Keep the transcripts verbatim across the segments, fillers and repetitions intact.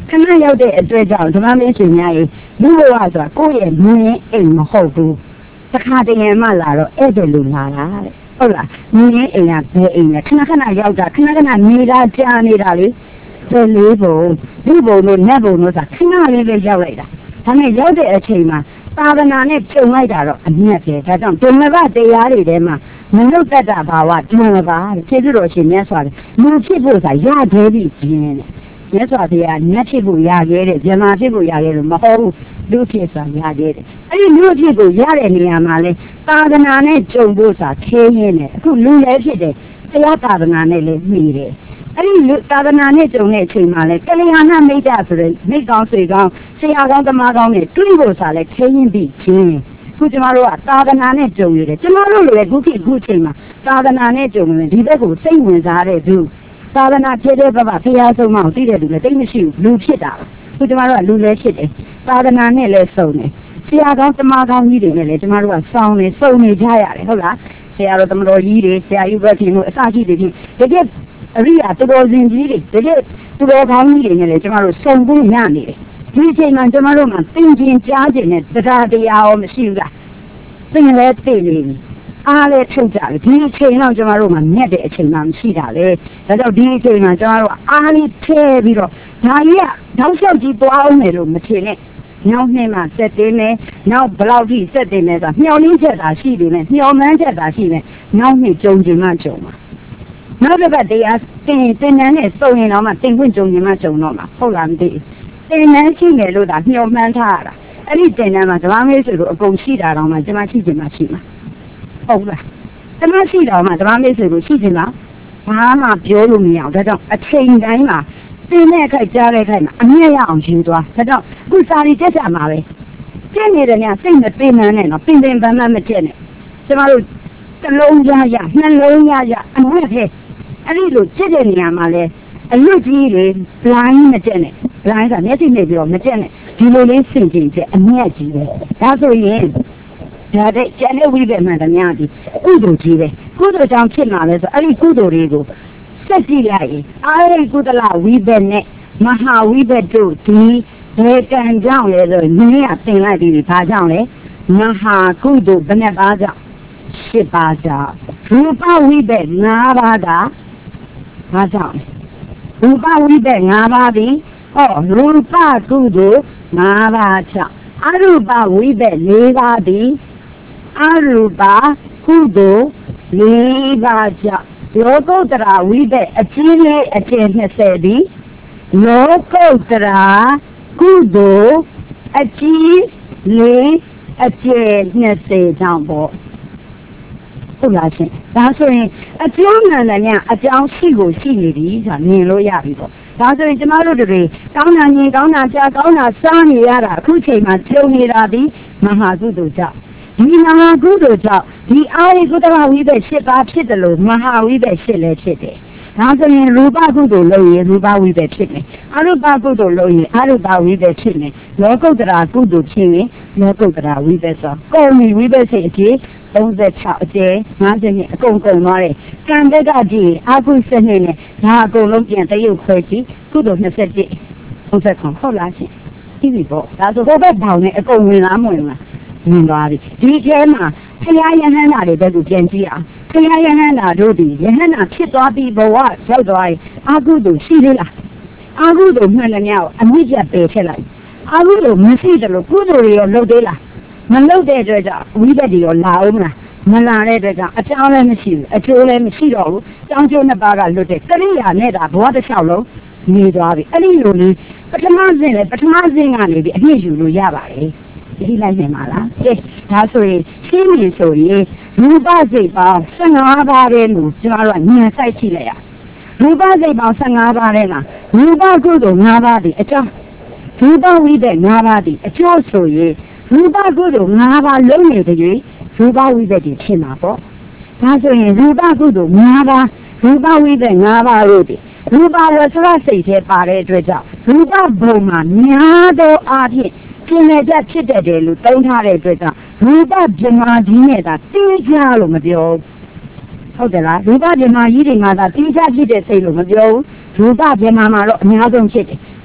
ခဏရောက်တဲ့အတွေ့အကြုံဓမ္မမင်းရှင်များရဲ့လူဘဝဆိုတာကိုယ့်ရဲ့မင်းအိမ်မဟုတ်ဘူးတစ်ခါတည်းမှလာတော့အဲ့ဒါလူလာတာတဲ့ဟုတ်လားမင်းအိမ်ကဘယ်အိမ်လဲခဏခဏရောက်တာခဏခဏနေတာကြာနေတာလေဒီလေးဘုံဒီဘုံတို့နတ်ဘုံတို့ဆိုတာခဏလေးပဲရောက်လိုက်တာဒါနဲ့ရောက်တဲ့အချိန်မှာသာသနာနဲ့ကျုံလိုက်တာတော့အမြတ်ပဲဒါကြောင့်ဒုံလဘတရားတွေထဲမှာမနုဿတ္တဘာဝဒုံလဘတဲ့ခြေစွတော်ရှင်မြတ်စွာဘုရားလူဖြစ်ဖို့ဆိုတာရသေးပြီပြင်းတဲ့မြတ်စွာဘုရားနတ်ဖြစ်ဖို့ရခဲ့တဲ့ဇမဖြစ်ဖို့ရခဲ့လို့မဟုတ်ဘူးလူဖြစ်ဆိုတာရခဲ့တယ်အဲ့ဒီလူဖြစ်ဖို့ရတဲ့နေရာမှာလဲသာသနာနဲ့ကျုံဖို့ဆိုတာခဲရင်းနဲ့အခုလူလည်းဖြစ်တယ်တရားသာသနာနဲ့လည်းမှီတယ်အဲ့ဒီလူသာသနာနဲ့ကျုံတဲ့အချိန်မှာလဲကလျာဏမိတ်္တဆိုတဲ့မိကောင်းဆွေကောင်းဆရာကောင်းသမားကောင်းတွေတွေ့ဖို့ဆိုတာလဲခဲရင်းပြီးချင်းခုကျမတို့ကသာသနာနဲ့ကြုံရတယ်ကျမတို့လည်းခုခေတ်ခုချိန်မှာသာသနာနဲ့ကြုံရင်ဒီဘက်ကိုစိတ်ဝင်စားတဲ့သူသာသနာဖြစ်တဲ့ဘဘဖျားဆုံးမအောင်သိတဲ့သူလည်းတိတ်မရှိဘူးလူဖြစ်တာခုကျမတို့ကလူလည်းဖြစ်တယ်သာသနာနဲ့လည်းစုံတယ်ဆရာကောင်းသမားကောင်းကြီးတွေနဲ့လည်းကျမတို့ကစောင်းနေစုံနေကြရတယ်ဟုတ်လားဆရာတော်သမတော်ကြီးတွေဆရာယူဘတ်ကြီးတို့အစရှိတွေဖြစ်တကယ်အရိယာတော်စင်ကြီးတွေတကယ်သူတော်ကောင်းကြီးတွေနဲ့လည်းကျမတို့စုံဖို့ရနေတယ်ဒီအချိန်မှာကျမတို့မှသင်ခြင်းကြားခြင်းနဲ့တရားတရားရောမရှိဘူးလားသင်လည်းသိနေပြီအားလည်းထုတ်ကြတယ်ဒီအချိန်တော့ကျမတို့မှမြတ်တဲ့အချိန်မှမရှိတာလေဒါကြောင့်ဒီအချိန်မှာကျမတို့အားလေးထည့်ပြီးတော့ဒါကြီးကတောက်လျှောက်ကြီးပွားအောင်မယ်လို့မထင်နဲ့ညောင်းနှင်းမှဆက်တင်းနေနောက်ဘလောက်ထိဆက်တင်းနေဆိုမျောလင်းချက်သာရှိတယ်နဲ့မျောမှန်းချက်သာရှိတယ်ညောင်းနှင်းကြုံခြင်းမှကြုံမှာနောက်တစ်ပတ်တရားတင်တင်နန်းနဲ့စုံရင်တော့မှတင်ခွင့်ကြုံခြင်းမှကြုံတော့မှာဟုတ်လားမသိဘူးတင်နန်းရှိတယ်လို့သာမျောမှန်းထားရတာအဲ့ဒီတင်နန်းမှာဓမ္မမေးဆိုလို့အကုန်ရှိတာတော့မှကျမရှိခြင်းမှရှိမှာဟုတ်လားကျမရှိတော့မှဓမ္မမေးဆိုလို့ရှိခြင်းလားဘာမှပြောလို့မရအောင်ဒါကြောင့်အချိန်တိုင်းမှာသင်တဲ့ခိုက်ကြားတဲ့ခိုက်မှာအမြဲရအောင်ယူသွားဒါကြောင့်ခုစာရီတက်ကြမှာပဲကျင့်နေတယ်များစိတ်မသိမှန်းနဲ့နော်ပင်ပင်ပန်းပန်းမကျင့်နဲ့ကျမတို့တစ်လုံးရရနှလုံးရရအမြဲပဲအဲ့ဒီလိုကျင့်တဲ့နေရာမှာလဲအလွတ်ကြီးလေ blind မကျင့်နဲ့ blind ကမျက်စိနဲ့ပြီးတော့မကျင့်နဲ့ဒီလိုလေးစင်ကြင်ချက်အမြတ်ကြီးပဲဒါဆိုရင်ဒါတဲ့ကျန်တဲ့ဝိပဿနာတများဒီကုသိုလ်ကြီးပဲကုသိုလ်ကြောင့်ဖြစ်မှာလဲဆိုအဲ့ဒီကုသိုလ်တွေကိုစက်ကြည့်လိုက်ရင်အာရိကုသလဝိပဿနဲ့မဟာဝိပဿတို့ဒီဘယ်ကံကြောင့်လဲဆိုရင်နည်းကသင်လိုက်ပြီးဘာကြောင့်လဲမဟာကုသိုလ်ဘယ်နှပါးကြောင့်ရှစ်ပါးကြောင့်ရူပဝိပဿငါးပါးကဘာကြောင့်ရူပဝိပဿငါးပါးသည်ဟောရူပကုသိုလ်ငါးပါးကြောင့်အရူပဝိပဿလေးပါးသည်အရူပကုသိုလ်လေးပါးကြောင့်လောကုတ္တရာဝိပဿအချင်းလေးအချင်းနှစ်ဆယ်သည်လောကုတ္တရာကုသိုလ်အချင်းလေးအချင်းနှစ်ဆယ်ကြောင့်ပေါ့ဟုတ်လားရှင်ဒါဆိုရင်အကျိုးမှန်တယ်များအကြောင်းရှိကိုရှိနေပြီဆိုတာမြင်လို့ရပြီပေါ့ဒါဆိုရင်ကျမတို့တွေကောင်းတာမြင်ကောင်းတာကြားကောင်းတာစားနေရတာအခုချိန်မှာကျုံနေတာဒီမဟာကုသိုလ်ကြောင့်ဒီမဟာကုသိုလ်ကြောင့်ဒီအာရိကုတ္တရဝိပဿရှစ်ပါးဖြစ်တယ်လို့မဟာဝိပဿရှစ်လည်းဖြစ်တယ်ဒါဆိုရင်ရူပကုသိုလ်လို့ရင်ရူပဝိပဿဖြစ်မယ်အရူပကုသိုလ်လို့ရင်အရူပဝိပဿဖြစ်မယ်လောကုတ္တရာကုသိုလ်ဖြစ်ရင်လောကုတ္တရာဝိပဿဆိုကိုယ်ဝိပဿစိတ်အကြီးသုံး၆အကျဲ၅၀နှစ်အကုန်ကုန်သွားတယ်ကံတက်ကကြည့်အာကုစနစ်နဲ့ဒါအကုန်လုံးပြန်တရုပ်ခွဲကြည့်ကုသိုလ်၂၁သုံး၇ဟုတ်လားရှင်ဒီပြီပေါ့ဒါဆိုဘယ်ဘက်ဘောင်နဲ့အကုန်ဝင်လားမဝင်လားမြင်သွားပြီဒီထဲမှာဖရာယဟန္တာတွေဘက်ကိုပြန်ကြည့်အောင်ဖရာယဟန္တာတို့ဒီယဟန္တာဖြစ်သွားပြီးဘဝရောက်သွားရင်အာကုသိုလ်ရှိသေးလားအာကုသိုလ်မှန်တယ်များအမြင့်ကျပယ်ဖြစ်လိုက်အာကုသိုလ်မရှိတယ်လို့ကုသိုလ်တွေရောလုပ်သေးလားမလုပ်တဲ့အတွက်ကြောင့်ဝိပဿနာရောလာအောင်မလားမလာတဲ့အတွက်ကြောင့်အကြောင်းလည်းမရှိဘူးအကျိုးလည်းမရှိတော့ဘူးကြောင်းကျိုးနှစ်ပါးကလွတ်တဲ့ကရိယာနဲ့ဒါဘဝတစ်လျှောက်လုံးနေသွားပြီအဲ့ဒီလိုလေးပထမစဉ်လေပထမစဉ်ကနေပြီးအပြည့်ယူလို့ရပါတယ်ဒီလိုက်နေမှာလားကဲဒါဆိုရင်ရှင်းပြီဆိုရင်ရူပစိတ်ပေါင်း၁၅ပါးပဲလို့ကျမတို့ကဉာဏ်စိုက်ကြည့်လိုက်ရရူပစိတ်ပေါင်း၁၅ပါးထဲမှာရူပကုသိုလ်၅ပါးဒီအကြောင်းရူပဝိပဿ၅ပါးဒီအကျိုးဆိုရင်ရူပကုသိုလ်၅ပါးလုံးနေတဲ့၍ရူပဝိပဿနာဖြစ်မှာပေါ့ဒါဆိုရင်ရူပကုသိုလ်၅ပါးရူပဝိပဿနာ၅ပါးတို့ဒီရူပဝဆရစိတ်ထဲပါတဲ့အတွက်ကြောင့်ရူပဘုံမှာများသောအားဖြင့်ကျင်တဲ့ချက်ဖြစ်တတ်တယ်လို့သုံးထားတဲ့အတွက်ကြောင့်ရူပဗြဟ္မာကြီးနဲ့သာတင်းချလို့မပြောဟုတ်တယ်လားရူပဗြဟ္မာကြီးတွေကသာတင်းချဖြစ်တဲ့စိတ်လို့မပြောဘူးရူပဗြဟ္မာမှာတော့အများဆုံးဖြစ်တယ်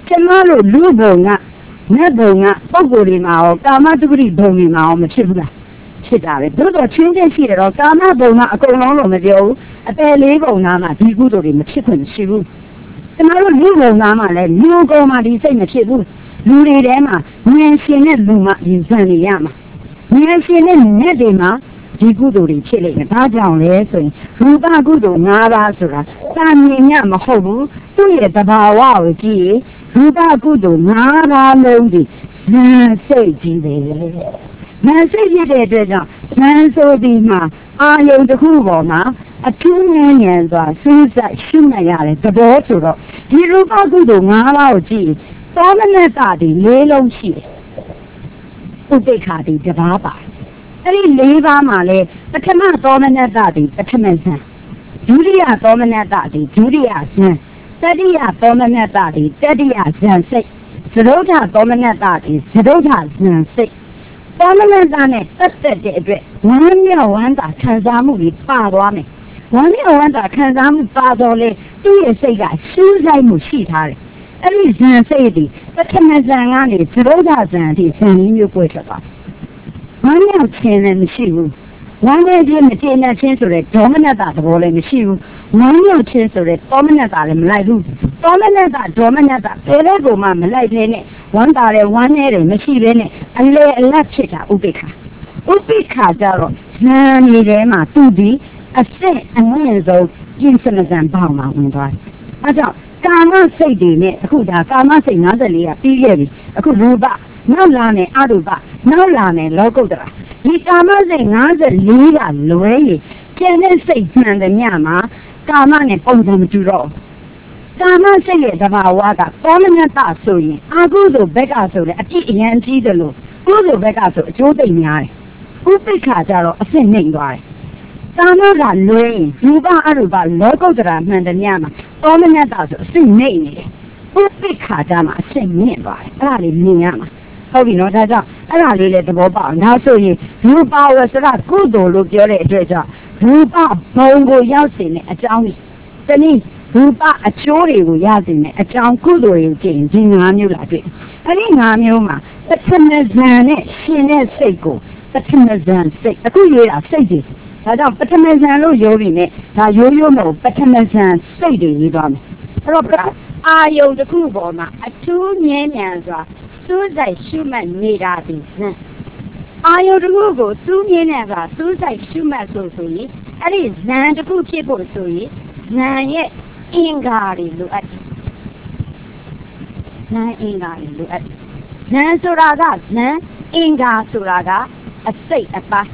Chamalo Lubonga, Nebonga, Bogorima, or Kama to be Bomima on the Chibula. Chitari, those are children here, or Kama Bona, a colonel Medio, a pair label Nama, be good in the chicken, Shibu. Chamalo Lubo Nama, and you go my design the Chibu. Luri Rema, Nian Luma in Zaniyama. Nian Nedima. Guduri chili, Tajan Lesson, Ruba Gudu, Navasura, Sanyam Hobu, Tuya Tabawa, G, Ruba Gudu, Nava Lodi, Nansay, Nansay, Nanso Dima, Ayo the Huvoma, a two million, Susa Shumayale, the Boturo, Hiruba Gudu, Nava G, Dominatadi, Lelo Shi, Ubekadi, the Baba. Any Leva Male, the command dominant daddy, the commencer. Julia dominant daddy, Julia Sen, Sadia dominant daddy, Sadia Sen six, Sedota dominant daddy, Sedota Sen six. Dominant daddy, that's the day, one year one that Kanzamu with Father. One year one that Kanzamu Father, two years ago, Susan Mushitari. Every Sen say the commencer, Sedota Sen, he's sending you with a One year ten and the shoe. One year in the ten and chance of it, dominant at the wall in the shoe. One year chance of it, dominant at him like you. Dominant at dominant at the Lego mamma like in it. One dollar, one year in the machine in it, and lay a latchita, Ubika. Ubika, Daro, Nani Rema, Tubi, a set and winds of Jinson and Bauma went by. I thought, Kama say the who da Kama say another layer, P. A good ruba. No lane, Aruba, no lane, Logodra. He comes in another Liga, Luay. Can they say, man, the Yama, Kaman and Odom to roll? Kaman say it about Waga, Dominant Tasui, Agudo Begaso, a T and G the Lu, Udo Begaso, Jodini, Upicataro, a singing guy. Kamaga Luay, Ruba Aruba, Logodra, man, the Yama, Dominant Tasso, sing name. Upicatama, sing nearby, Rally Niama. How we know that I really let the Boba. Now, so you, Ruba was a good old look your treasure. Ruba, Bongo Yasin, a town. Then Ruba, a chori, Yazin, a town good or in Jane, Jinamula. I think I'm Yuma, the Tamazan, she is Seiko, the Tamazan, a good year of Sadie. I don't, but Tamazan, you're in it. Now you know, but Tamazan, Sadie, you don't. Robert, I owe the Kubona, a two millions. Suicide human made out in I owe the Google, two millions, suicide human so sweet, and it's nine to put people so it, nine yet in garden look at nine in garden look at Nan Suraga, Nan Inga Suraga, a say a pass.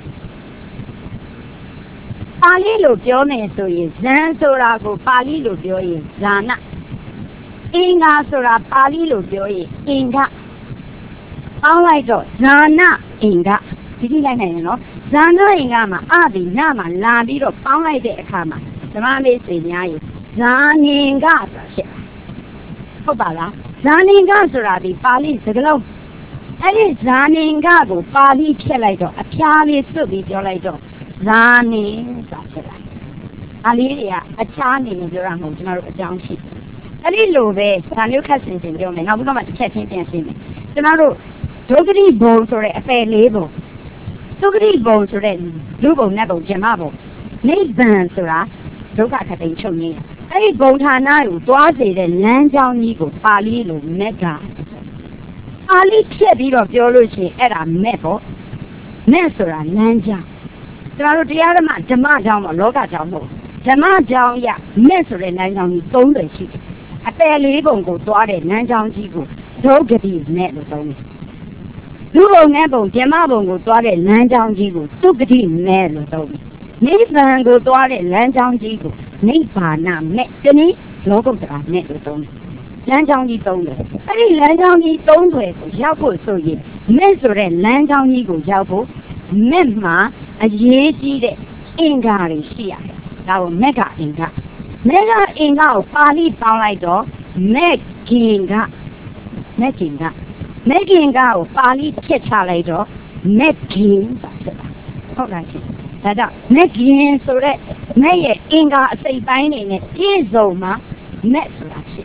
Pali look your name so is Nan Surago, Pali look your is Zana. Inga Sura Pali Lujoy, Inga. All right, Zana Inga. Did you like it? Zana Ingama, Adi, Nama, Labido, Pala de Kama. The man is in Yai. Zaninga. Hobala. Zaninga Sura, the Pali Siglo. And it's Zaninga, Pali Chelaito, a Piali Subi Jolaito. Zani Alia, a Chani, the Ramo, Junction. A little bit, some new cousins in Germany. Now we're going to check in and see me. Tomorrow, Doggy bones or a fair label. Doggy bones or a Lugo Nebo Jamabo. Nate Bansura, Dogaka de Choni. A boat Hanayu, Dwazi, the Landown Eagle, Palilo, Mega. Ali Chebi of Geology at a Mepo. Nesura, Lanja. Tomorrow, the other man, Jamajam or Loga Jambo. Jamajam, ya, Mesura, Landown, don't the sheet. A fair label go to our Nanjang Jibu, Doggy is net with only. Lugo Nebo, Jamabo go to our Nanjang Jibu, Doggy net with only. Nathan go to our Nanjang Jibu, Napa na met Jenny, local to our net with only. Nanjang Ji don't let. Any Nanjang Ji don't let, Japo so ye, Mesur and Nanjang Ji go Japo, Memma, a ye de Ingari Shia, our mega Inga. Mega Inga, Pali Palaido, Meginga, Meginga, Meginga, Pali Ketalido, Megin. All right. That Megin so that May Inga say binding it is Zoma, Metrashi.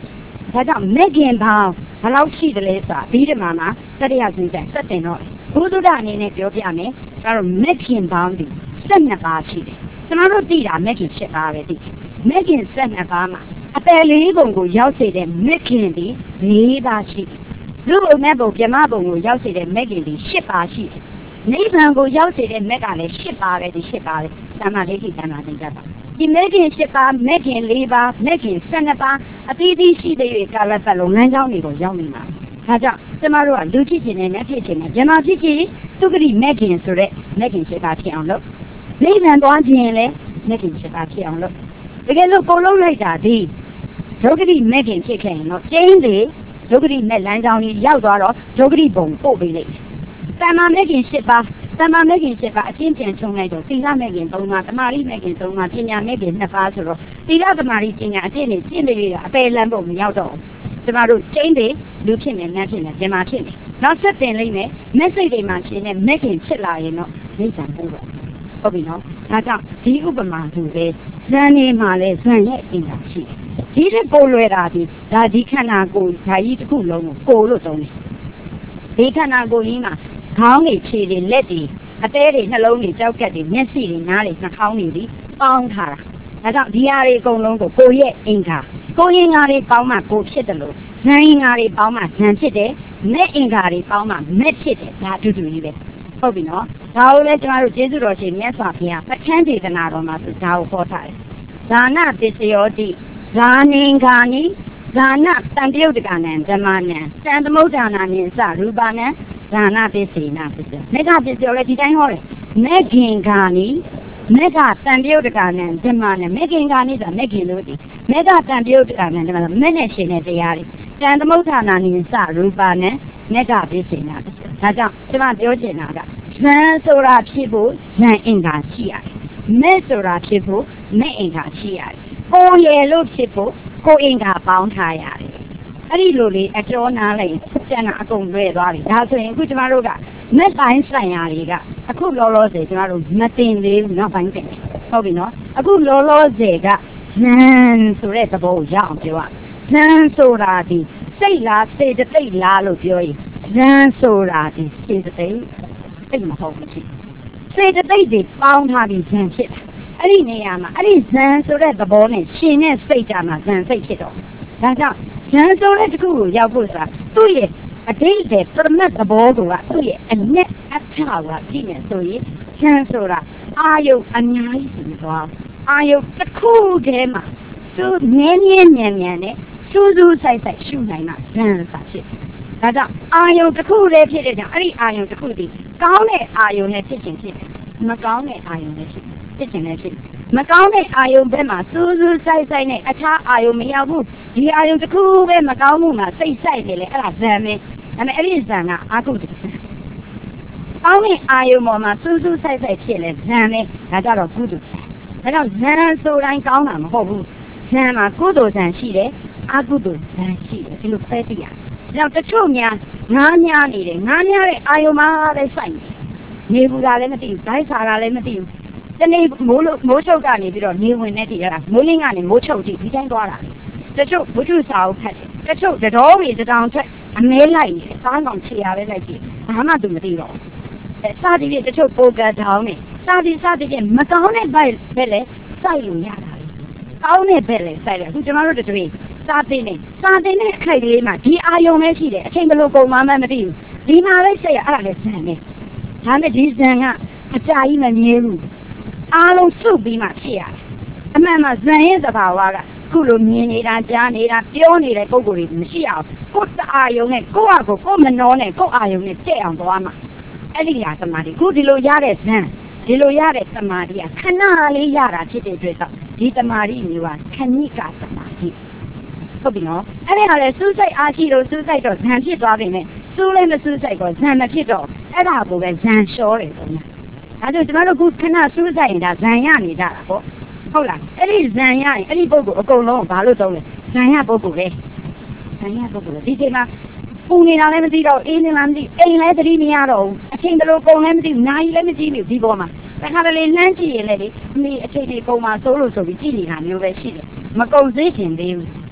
ဒါကြောင့်မက်ကင်ပေါင်းဘယ်လောက်ရှိတယ်လဲဆိုတာပြီးဒီမှာမှာတတိယဆင်းဆက်စက်တင်တော့ဘုဒ္ဓအနေနဲ့ပြောပြမယ်ဒါတော့မက်ကင်ပေါင်းဒီစက်နှစ်ပါးရှိတယ်ကျွန်တော်တို့သိတာမက်ကင်ရှစ်ပါးပဲသိမက်ကင်စက်နှစ်ပါးမှာအပယ်လေးပုံကိုရောက်စေတဲ့မက်ကင်ဒီလေးပါးရှိတယ်လူ့ဘုံနဲ့ဘုံပြမဘုံကိုရောက်စေတဲ့မက်ကင်ဒီရှစ်ပါးရှိတယ်နိဗ္ဗာန်ကိုရောက်စေတဲ့မက်ကလည်းရှစ်ပါးပဲဒီရှစ်ပါးပဲသမာဓိဋ္ဌိသမာဓိတတ်တာဒီမက်ကင်ရှစ်ပါးမက်ကင်လေးပါးမက်ကင်ဆယ်နှစ်ပါးအသီးသီးရှိတဲ့ကာလပတ်လုံးလမ်းကြောင်းတွေကိုရောက်နေမှာဒါကြောင့်ကျမတို့ကလူဖြစ်ခြင်းနဲ့နတ်ဖြစ်ခြင်းနဲ့ဇမဖြစ်ခြင်းသုဂတိမက်ကင်ဆိုတဲ့မက်ကင်ရှစ်ပါးဖြစ်အောင်လုပ်နိဗ္ဗာန်သွားခြင်းလည်းမက်ကင်ရှစ်ပါးဖြစ်အောင်လုပ်တကယ်လို့ကိုလုံးလိုက်တာဒီဒုက္ခတိမက်ကင်ဖြစ်ခဲ့ရင်တော့ကျင်းလေဒုက္ခတိမဲ့လမ်းကြောင်းကြီးရောက်သွားတော့ဒုက္ခတိဘုံပို့ပေးလိုက်တမ္မာမက်ကင်ရှစ်ပါးတမ္မာမက်ကင်ရှစ်ပါးအချင်းပြန်ချုံလိုက်တော့သီလမက်ကင်သုံးပါးသမာဓိမက်ကင်သုံးပါးပညာမက်ကင်နှစ်ပါးဆိုတော့သီလသမာဓိပညာအချင်းနဲ့ကျင့်နေရအပယ်လမ်းပုံမရောက်တော့ကျမတို့ကျင်းတယ်လူဖြစ်နေနတ်ဖြစ်နေဇမာဖြစ်နေနောက်ဆက်တင်လိုက်မယ်မက်စိတ်တွေမှာရှင်နေမက်ကင်ဖြစ်လာရင်တော့နိစ္စပို့တော့ဟုတ်ပြီနော်ဒါကြောင့်ဒီဥပမာဆိုပဲဇန်နေမှာလဲဇန်ရဲ့အင်္ဂါရှိဒီတဲ့ကိုလွယ်တာဒီဒါဒီခန္ဓာကိုယ်ဓာကြီးတစ်ခုလုံးကိုကိုလို့သုံးတယ်ဒီခန္ဓာကိုယ်ကြီးမှာခေါင်းတွေခြေတွေလက်တွေအသေးတွေနှလုံးတွေကြောက်ကက်တွေမျက်စိတွေနားတွေနှာခေါင်းတွေဒီပေါင်းထားတာဒါကြောင့်ဒီဟာတွေအကုန်လုံးကိုကိုရဲ့အင်္ဂါကိုအင်္ဂါတွေပေါင်းမှကိုဖြစ်တယ်လို့ဇန်အင်္ဂါတွေပေါင်းမှဇန်ဖြစ်တယ်မဲ့အင်္ဂါတွေပေါင်းမှမဲ့ဖြစ်တယ်ဒါအတူတူကြီးပဲဟုတ်ပြီနော်ဒါကိုလည်းကျွန်တော်တို့ကျေးဇူးတော်ရှင်မြတ်စွာဘုရားပဋ္ဌာန်းဒေသနာတော်မှာသူဒါကိုဟောထားတယ်ဇာနာပစ္စယောတိဇာနင်္ဂာနိဇာနာတံတယုတ်တကနံဓမ္မနံတံသမုဒ္ဒနာနိစရူပနံဇာနာပစ္စေနာပစ္စယမေဃပစ္စယောလည်းဒီတိုင်းဟောတယ်မေခင်္ဂာနိမေဃတံတယုတ်တကနံဓမ္မနံမေခင်္ဂာနိဆိုတာမေခင်လို့ဒီမေဃတံတယုတ်တကနံဓမ္မနံမဲ့နဲ့ရှင်တဲ့တရားတွေတံသမုဒ္ဒနာနိစရူပနံမေဃပစ္စေနာပစ္စယဒါကြောင့်ကျွန်မပြောချင်တာကဇန်ဆိုတာဖြစ်ဖို့ဇန်အင်္ဂါရှိရတယ်မဲ့ဆိုတာဖြစ်ဖို့မဲ့အင်္ဂါရှိရတယ်ကိုယ်ရယ်လို့ဖြစ်ဖို့ကိုယ်အင်္ဂါပေါင်းထားရတယ်အဲ့ဒီလိုလေးအကျော်နားလိုက်ကျန်တာအကုန်လွဲသွားပြီဒါဆိုရင်အခုကျမတို့ကမက်တိုင်းဆိုင်ရာတွေကအခုလောလောဆယ်ကျမတို့မတင်သေးဘူးနော်ဘိုင်းတင်ဟုတ်ပြီနော်အခုလောလောဆယ်ကဇန်ဆိုတဲ့သဘောကိုရအောင်ပြောရဇန်ဆိုတာဒီစိတ်လားစေတသိက်လားလို့ပြောရင်ဇန်ဆိုတာဒီစေတသိက်စိတ်မဟုတ်ဘူးစေတသိက်တွေပေါင်းထားပြီးဇန်ဖြစ်တာအဲ့ဒီနေရာမှာအဲ့ဒီဇန်ဆိုတဲ့သဘောနဲ့ရှင်နဲ့စိတ်ကြမှာဇန်စိတ်ဖြစ်တော့ဒါကြောင့်ဇန်ဆိုတဲ့တစ်ခုကိုရောက်ဖို့ဆိုတာသူ့ရဲ့အတိတ်တဲ့ပရမတ်သဘောကသူ့ရဲ့အနက်အထာကကြည့်နေဆိုရင်ဇန်ဆိုတာအာယုအများကြီးဆိုတော့အာယုတစ်ခုတည်းမှာသူနည်းနည်းညံ့ညံ့နဲ့စူးစူးဆိုင်ဆိုင်ရှုနိုင်တာဇန်စာဖြစ်ဒါကြောင့်အာယုတစ်ခုတည်းဖြစ်တဲ့ကြောင့်အဲ့ဒီအာယုတစ်ခုတည်းကောင်းတဲ့အာယုနဲ့ဖြစ်ခြင်းဖြစ်တယ်မကောင်းတဲ့အာယုနဲ့ဖြစ်ဖြစ်ခြင်းနဲ့ဖြစ်မကောင်းတဲ့အာယုဘက်မှာစူးစူးဆိုင်ဆိုင်နဲ့အခြားအာယုမရောက်ဘူးဒီအာယုတစ်ခုပဲမကောင်းမှုမှာစိတ်ဆိုင်နေလေအဲ့ဒါဇန်ပဲဒါပေမဲ့အဲ့ဒီဇန်ကအာကုတ္တဇန်ကောင်းတဲ့အာယုပေါ်မှာစူးစူးဆိုင်ဆိုင်ဖြစ်လေဇန်ပဲဒါကြတော့ကုတ္တဇန်ဒါကြောင့်ဇန်ဆိုတိုင်းကောင်းတာမဟုတ်ဘူးဇန်မှာကုသိုလ်ဇန်ရှိတယ်အာကုသိုလ်ဇန်ရှိတယ်ဒီလိုဖဲသိရဒါကြောင့်တချို့များငားများနေတယ်ငားများတဲ့အာယုမှာပဲဆိုင်နေဘူးလားလည်းမသိဘူးဒိုက်စာတာလည်းမသိဘူးတနေ့မိုးလို့မိုးချုပ်ကနေပြီးတော့နေဝင်နေတည်ရတာမိုးလင်းကနေမိုးချုပ်ကြည့်ဒီတိုင်းသွားတာတချို့ဘုထုစာအုပ်ဖတ်တယ်တချို့တတော်တွေတတောင်ချက်အမဲလိုက်နေစားကောင်ခြေရပဲလိုက်ကြည့်ဘာမှသူမသိတော့အဲစားတည်ပြတချို့ပိုကတောင်းနေစားတည်စားတည်ပြမကောင်းတဲ့ဘက်ပဲလေစိုက်လို့ရတာလေကောင်းတဲ့ဘက်လေစိုက်တယ်အခုကျမတို့တတွေစားတည်နေစားတည်နေအခိုက်ကလေးမှာဒီအာယုံပဲရှိတယ်အချိန်ဘလို့ပုံမှန်မှမသိဘူးဒီမှာပဲစိတ်ရအဲ့ဒါလည်းဇန်နေဒါနဲ့ဒီဇန်ကအကြာကြီးမမြဲဘူးအားလုံးစုပြီးမှဖြစ်ရတယ်အမှန်မှဇန်ရဲ့သဘာဝကခုလိုမြင်နေတာကြားနေတာပြောနေတဲ့ပုံကိုယ်တွေမရှိအောင်ကိုယ်အာယုံနဲ့ကိုယ့်အကိုကိုယ်မနှောနဲ့ကိုယ့်အာယုံနဲ့တဲ့အောင်သွားမှာအဲ့ဒီဟာသမာဓိခုဒီလိုရတဲ့ဇန်ဒီလိုရတဲ့သမာဓိကခဏလေးရတာဖြစ်တဲ့အတွက်တော့ဒီသမာဓိမျိုးကခဏိကသမာဓိဟုတ်ပြီနော်အဲ့ဒီဟာလေစူးစိုက်အားရှိလို့စူးစိုက်တော့ဇန်ဖြစ်သွားပြီနဲ့စူးလည်းမစူးစိုက်တော့ဇန်မဖြစ်တော့အဲ့ဒါကိုပဲဇန်လျှောတယ်ဆိုညာအဲဒါကျမတို့ခုခဏစူးစိုက်ရင်ဒါဇန်ရနေကြတာပေါ့ဟုတ်လားအဲ့ဒီဇန်ရရင်အဲ့ဒီပုဂ္ဂိုလ်အကုန်လုံးဘာလို့သုံးလဲဇန်ရပုဂ္ဂိုလ်ပဲဇန်ရပုဂ္ဂိုလ်ဒီချိန်မှာပူနေတာလည်းမသိတော့အေးနေလားမသိအိမ်လည်းသတိမရတော့ဘူးအချိန်ဘယ်လိုကုန်လဲမသိဘူးနားကြီးလည်းမကြည့်ဘူးဒီပေါ်မှာတခါတလေလှမ်းကြည့်ရင်လည်းဒီအမေအချိန်လေးကုန်မှာစိုးလို့ဆိုပြီးကြည့်နေတာမျိုးပဲရှိတယ်မကုန်သေးခင်သေးဘူး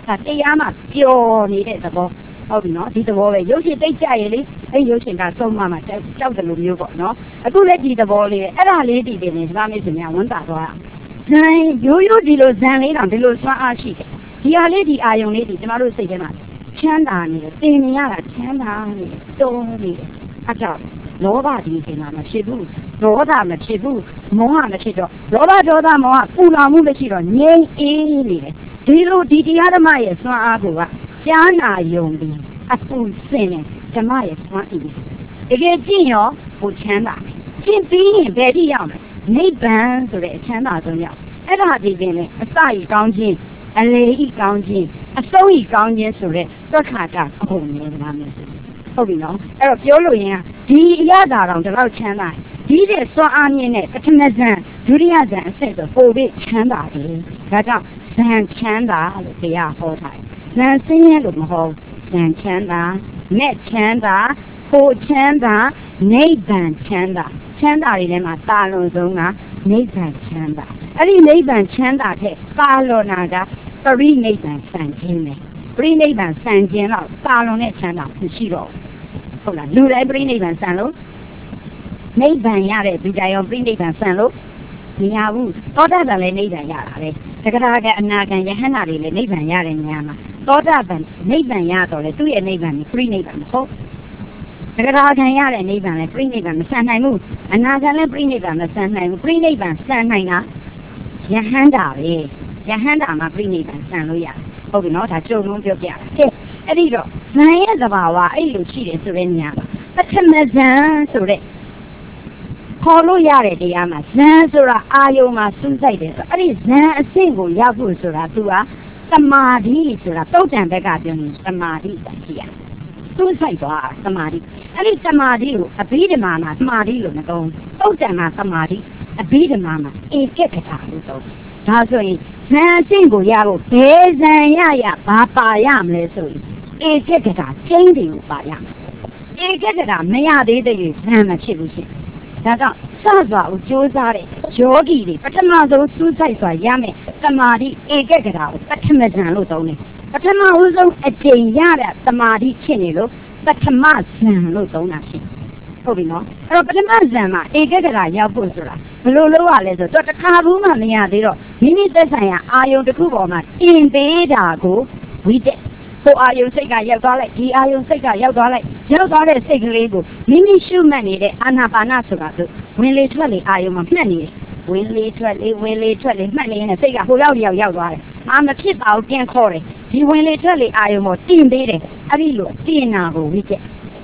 ဒါတရားမှပျော်နေတဲ့သဘောဟုတ်ပြီနော်ဒီသဘောပဲရုပ်ရှင်သိကြရလေအဲ့ရုပ်ရှင်ကဆုံးမမှာကြောက်တယ်လို့မျိုးပေါ့နော်အခုလည်းဒီသဘောလေးအဲ့ဒါလေးတည်တယ်ဇာမေစင်များဝန်တာသွားဇန်ရိုးရိုးဒီလိုဇန်လေးတောင်ဒီလိုစွမ်းအားရှိတယ်ဒီဟာလေးဒီအာယုံလေးဒီကျမတို့စိတ်ထဲမှာချမ်းသာနေတယ်တင်နေရတာချမ်းသာနေတယ်တုံးနေတယ်အကြောင်းလောဘဒီအချိန်မှာမဖြစ်ဘူးဒေါသမဖြစ်ဘူးမောဟမဖြစ်တော့လောဘဒေါသမောဟပူလောင်မှုမရှိတော့ငြိမ်းအေးနေတယ်ဒီလိုဒီတရားဓမ္မရဲ့စွမ်းအားကကြားနာယုံပြီးအပူစင်တယ်ဓမ္မရဲ့စွမ်းအင်တကယ်ကြည့်ရောဟိုချမ်းသာကျင့်ပြီးရင်ဘယ်ထိရောက်မလဲနိဗ္ဗာန်ဆိုတဲ့အချမ်းသာဆုံးရောက်အဲ့ဒါဒီပင်လေအစကြီးကောင်းခြင်းအလေဤကောင်းခြင်းအဆုံးဤကောင်းခြင်းဆိုတဲ့သက်ခါတာခုံနေတာမျိုးဟုတ်ပြီနော်အဲ့တော့ပြောလို့ရင်ဒီအရသာတော်ဒီလောက်ချမ်းသာဒီတဲ့စွမ်းအားမြင့်တဲ့ပထမဇန်ဒုတိယဇန်အဆက်ဆိုပိုပြီးချမ်းသာတယ်ဒါကြောင့်ဇန်ချမ်းသာလို့တရားဟောထားတယ်ဇန်ဆင်းရဲလို့မဟုတ်ဇန်ချမ်းသာနဲ့ချမ်းသာကိုချမ်းသာနိဗ္ဗာန်ချမ်းသာချမ်းသာတွေထဲမှာတာလွန်ဆုံးကနိဗ္ဗာန်ချမ်းသာအဲ့ဒီနိဗ္ဗာန်ချမ်းသာတဲ့တာလွန်တာကပရိနိဗ္ဗာန်စံခြင်းပဲပရိနိဗ္ဗာန်စံခြင်းတော့တာလွန်တဲ့ချမ်းသာမရှိတော့ဟုတ်လားလူတိုင်းပရိနိဗ္ဗာန်စံလို့နိဗ္ဗာန်ရတဲ့ဒီကြရောပရိနိဗ္ဗာန်စံလို့မရဘူးသောတာပန်လည်းနိဗ္ဗာန်ရတာပဲတက္ကရာကအနာဂံယဟန္တာတွေလည်းနိဗ္ဗာန်ရတဲ့နေရာမှာသောတာပန်နိဗ္ဗာန်ရတော့လေသူ့ရဲ့နိဗ္ဗာန်ကိုပရိနိဗ္ဗာန်မဟုတ်တက္ကရာခံရတဲ့နိဗ္ဗာန်လည်းပရိနိဗ္ဗာန်မဆန်နိုင်ဘူးအနာဂံလည်းပရိနိဗ္ဗာန်မဆန်နိုင်ဘူးပရိနိဗ္ဗာန်ဆန်နိုင်တာယဟန္တာပဲယဟန္တာမှာပြိနိဗ္ဗာန်ဆံလို့ရတယ်ဟုတ်ပြီနော်ဒါကြုံလုံးပြောပြတာကဲအဲ့ဒီတော့ဇန်ရဲ့သဘာဝအဲ့လိုရှိတယ်ဆိုတဲ့နေရာမှာပထမဇန်ဆိုတဲ့ခေါ်လို့ရတဲ့တရားမှာဇန်ဆိုတာအာယုံမှာစူးစိုက်တယ်ဆိုအဲ့ဒီဇန်အဆင့်ကိုရောက်ဖို့ဆိုတာသူကသမာဓိဆိုတာတုတ်တံဘက်ကပြောရင်သမာဓိတရှိရစူးစိုက်သွားသမာဓိအဲ့ဒီသမာဓိကိုအဘိဓမ္မာမှာသမာဓိလို့မသုံးတုတ်တံမှာသမာဓိအဘိဓမ္မာမှာဧကကထာလို့သုံးဒါဆိုရင်ဇန်အဆင့်ကိုရဖို့ဘယ်ဇန်ရရဘာပါရမလဲဆိုရင်ဧကကထာချင်းတွေကိုပါရမယ်ဧကကထာမရသေးတဲ့ဇန်မဖြစ်ဘူးရှင်ဒါကြောင့်စစွာကိုကြိုးစားတဲ့ယောဂီတွေပထမဆုံးစူးစိုက်စွာရမယ်သမာဓိဧကကထာကိုပထမဇန်လို့သုံးတယ်ပထမဦးဆုံးအချိန်ရတဲ့သမာဓိဖြစ်နေလို့ပထမဇန်လို့သုံးတာဖြစ်ဟုတ်ပြီနော်အဲ့တော့ပထမဇန်မှာဧကကထာရောက်ဖို့ဆိုတာဘယ်လိုလုပ်ရလဲဆိုတော့တခါဘူးမှမရသေးတော့မိမိသက်ဆိုင်ရာအာယုံတစ်ခုပေါ်မှာတင်ပေးတာကိုဝိတက်ကိုအာယုံစိတ်ကရောက်သွားလိုက်ဒီအာယုံစိတ်ကရောက်သွားလိုက်ရောက်သွားတဲ့စိတ်ကလေးကိုမိမိရှုမှတ်နေတဲ့အာနာပါနဆိုတာဆိုဝင်လေထွက်လေအာယုံမှာမှတ်နေတယ်ဝင်လေထွက်လေဝင်လေထွက်လေမှတ်နေရင်စိတ်ကဟိုရောက်ရောက်ရောက်သွားတယ်အာမဖြစ်ပါဘူးပြန်ခေါ်တယ်ဒီဝင်လေထွက်လေအာယုံပေါ်တင်ပေးတယ်အဲ့ဒီလိုတင်နာကိုဝိတက်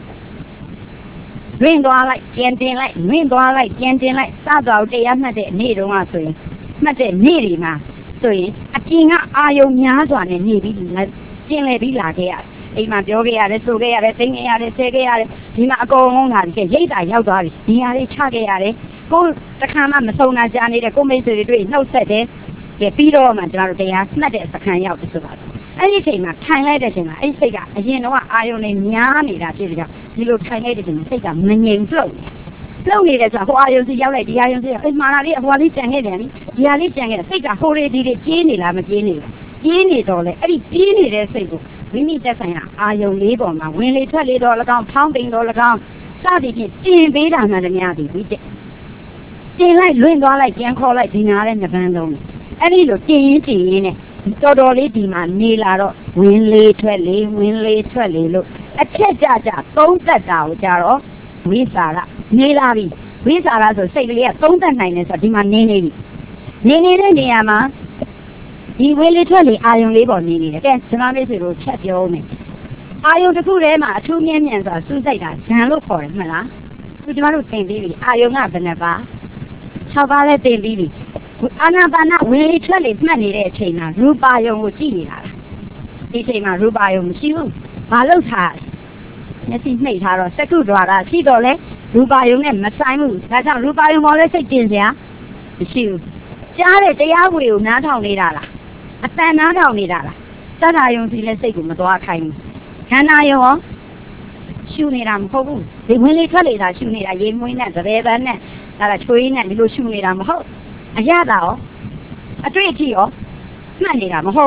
ရင်းသွားလိုက်ကျန်တင်လိုက်ရင်းသွားလိုက်ကျန်တင်လိုက်စသွားတရားမှတ်တဲ့နေ့တုန်းကဆိုရင်မှတ်တဲ့နေ့ဒီမှာဆိုရင်အပြင်ကအာယုံများစွာနဲ့နေပြီးကျင်လေပြီးလာခဲ့ရတယ်အိမ်မှာပြောခဲ့ရတယ်ဆိုခဲ့ရတယ်သိခဲ့ရတယ်ဆဲခဲ့ရတယ်ဒီမှာအကုန်လုံးလာပြီးရိတ်တာရောက်သွားပြီဒီဟာလေးချခဲ့ရတယ်ကိုတခါမှမဆုံတာကြားနေတဲ့ကိုမိတ်ဆွေတွေတွေ့နှုတ်ဆက်တယ်ကဲပြီးတော့မှကျွန်တော်တို့တရားမှတ်တဲ့စခန်းရောက်ပြီဆိုတော့အဲ့ဒီအချိန်မှာထိုင်လိုက်တဲ့အချိန်မှာအဲ့ဒီစိတ်ကအရင်တော့အာယုံနဲ့များနေတာဖြစ်ကြဒီလိုထိုင်လိုက်တဲ့အချိန်မှာစိတ်ကမငြိမ်လှုပ်လှုပ်နေတယ်ဆိုတော့ဟိုအာယုံစီရောက်လိုက်ဒီအာယုံစီအဲ့မှာလာလေးဟိုလေးကြံခဲ့တယ်နိဒီဟာလေးကြံခဲ့တယ်စိတ်ကဟိုလေးဒီလေးပြေးနေလားမပြေးနေဘူးပြေးနေတော့လေအဲ့ဒီပြေးနေတဲ့စိတ်ကိုမိမိသက်ဆိုင်ရာအာယုံလေးပေါ်မှာဝင်လေထွက်လေတော့၎င်းဖောင်းပိန်တော့၎င်းစသည်ဖြင့်တင်ပေးတာမှလည်းများပြီဒီတဲ့တင်လိုက်လွင့်သွားလိုက်ကြံခေါ်လိုက်ဒီနားတဲ့နှစ်ပန်းလုံးအဲ့ဒီလိုတင်ရင်တင်ရင်နဲ့တော်တော်လေးဒီမှာနေလာတော့ဝင်လေထွက်လေဝင်လေထွက်လေလို့အချက်ကြကြသုံးသက်တာကိုကြတော့ဝိသရာနေလာပြီဝိသရာဆိုစိတ်ကလေးကသုံးသက်နိုင်တယ်ဆိုတော့ဒီမှာနေနေပြီနေနေတဲ့နေရာမှာဒီဝင်လေထွက်လေအာယုံလေးပေါ်နေနေတယ်ကဲကျွန်တော်လေးစီတို့ချက်ပြောမယ်အာယုံတစ်ခုထဲမှာအထူးမြင့်မြတ်ဆိုတာစူးစိုက်တာဇန်လို့ခေါ်တယ်မှတ်လားခုကျွန်တော်တို့သင်ပြီးပြီအာယုံကဘယ်နှပါ၆ပါးလည်းသင်ပြီးပြီအာနာပါနဝင်လေထွက်လေမှတ်နေတဲ့အချိန်မှာရူပါယုံကိုကြည့်နေတာလားဒီအချိန်မှာရူပါယုံမရှိဘူးဘာလို့ထားမျက်စိနှိပ်ထားတော့စက္ကုဒွါရရှိတော့လဲရူပါယုံနဲ့မဆိုင်ဘူးဒါကြောင့်ရူပါယုံပေါ်လဲစိတ်တင်စရာမရှိဘူးကြားတဲ့တရားဝေကိုနားထောင်နေတာလားအတန်နားထောင်နေတာလားသတ္တယုံစီလဲစိတ်ကိုမသွားခိုင်းဘူးခန္ဓာယုံရောရှုနေတာမဟုတ်ဘူးဒီဝင်လေထွက်လေသာရှုနေတာရေမွေးနဲ့သရေပန်းနဲ့ဒါကချွေးနဲ့ဒီလိုရှုနေတာမဟုတ်အရသာရောအတွေ့အထိရောမှတ်နေတာမဟုတ်ဘူး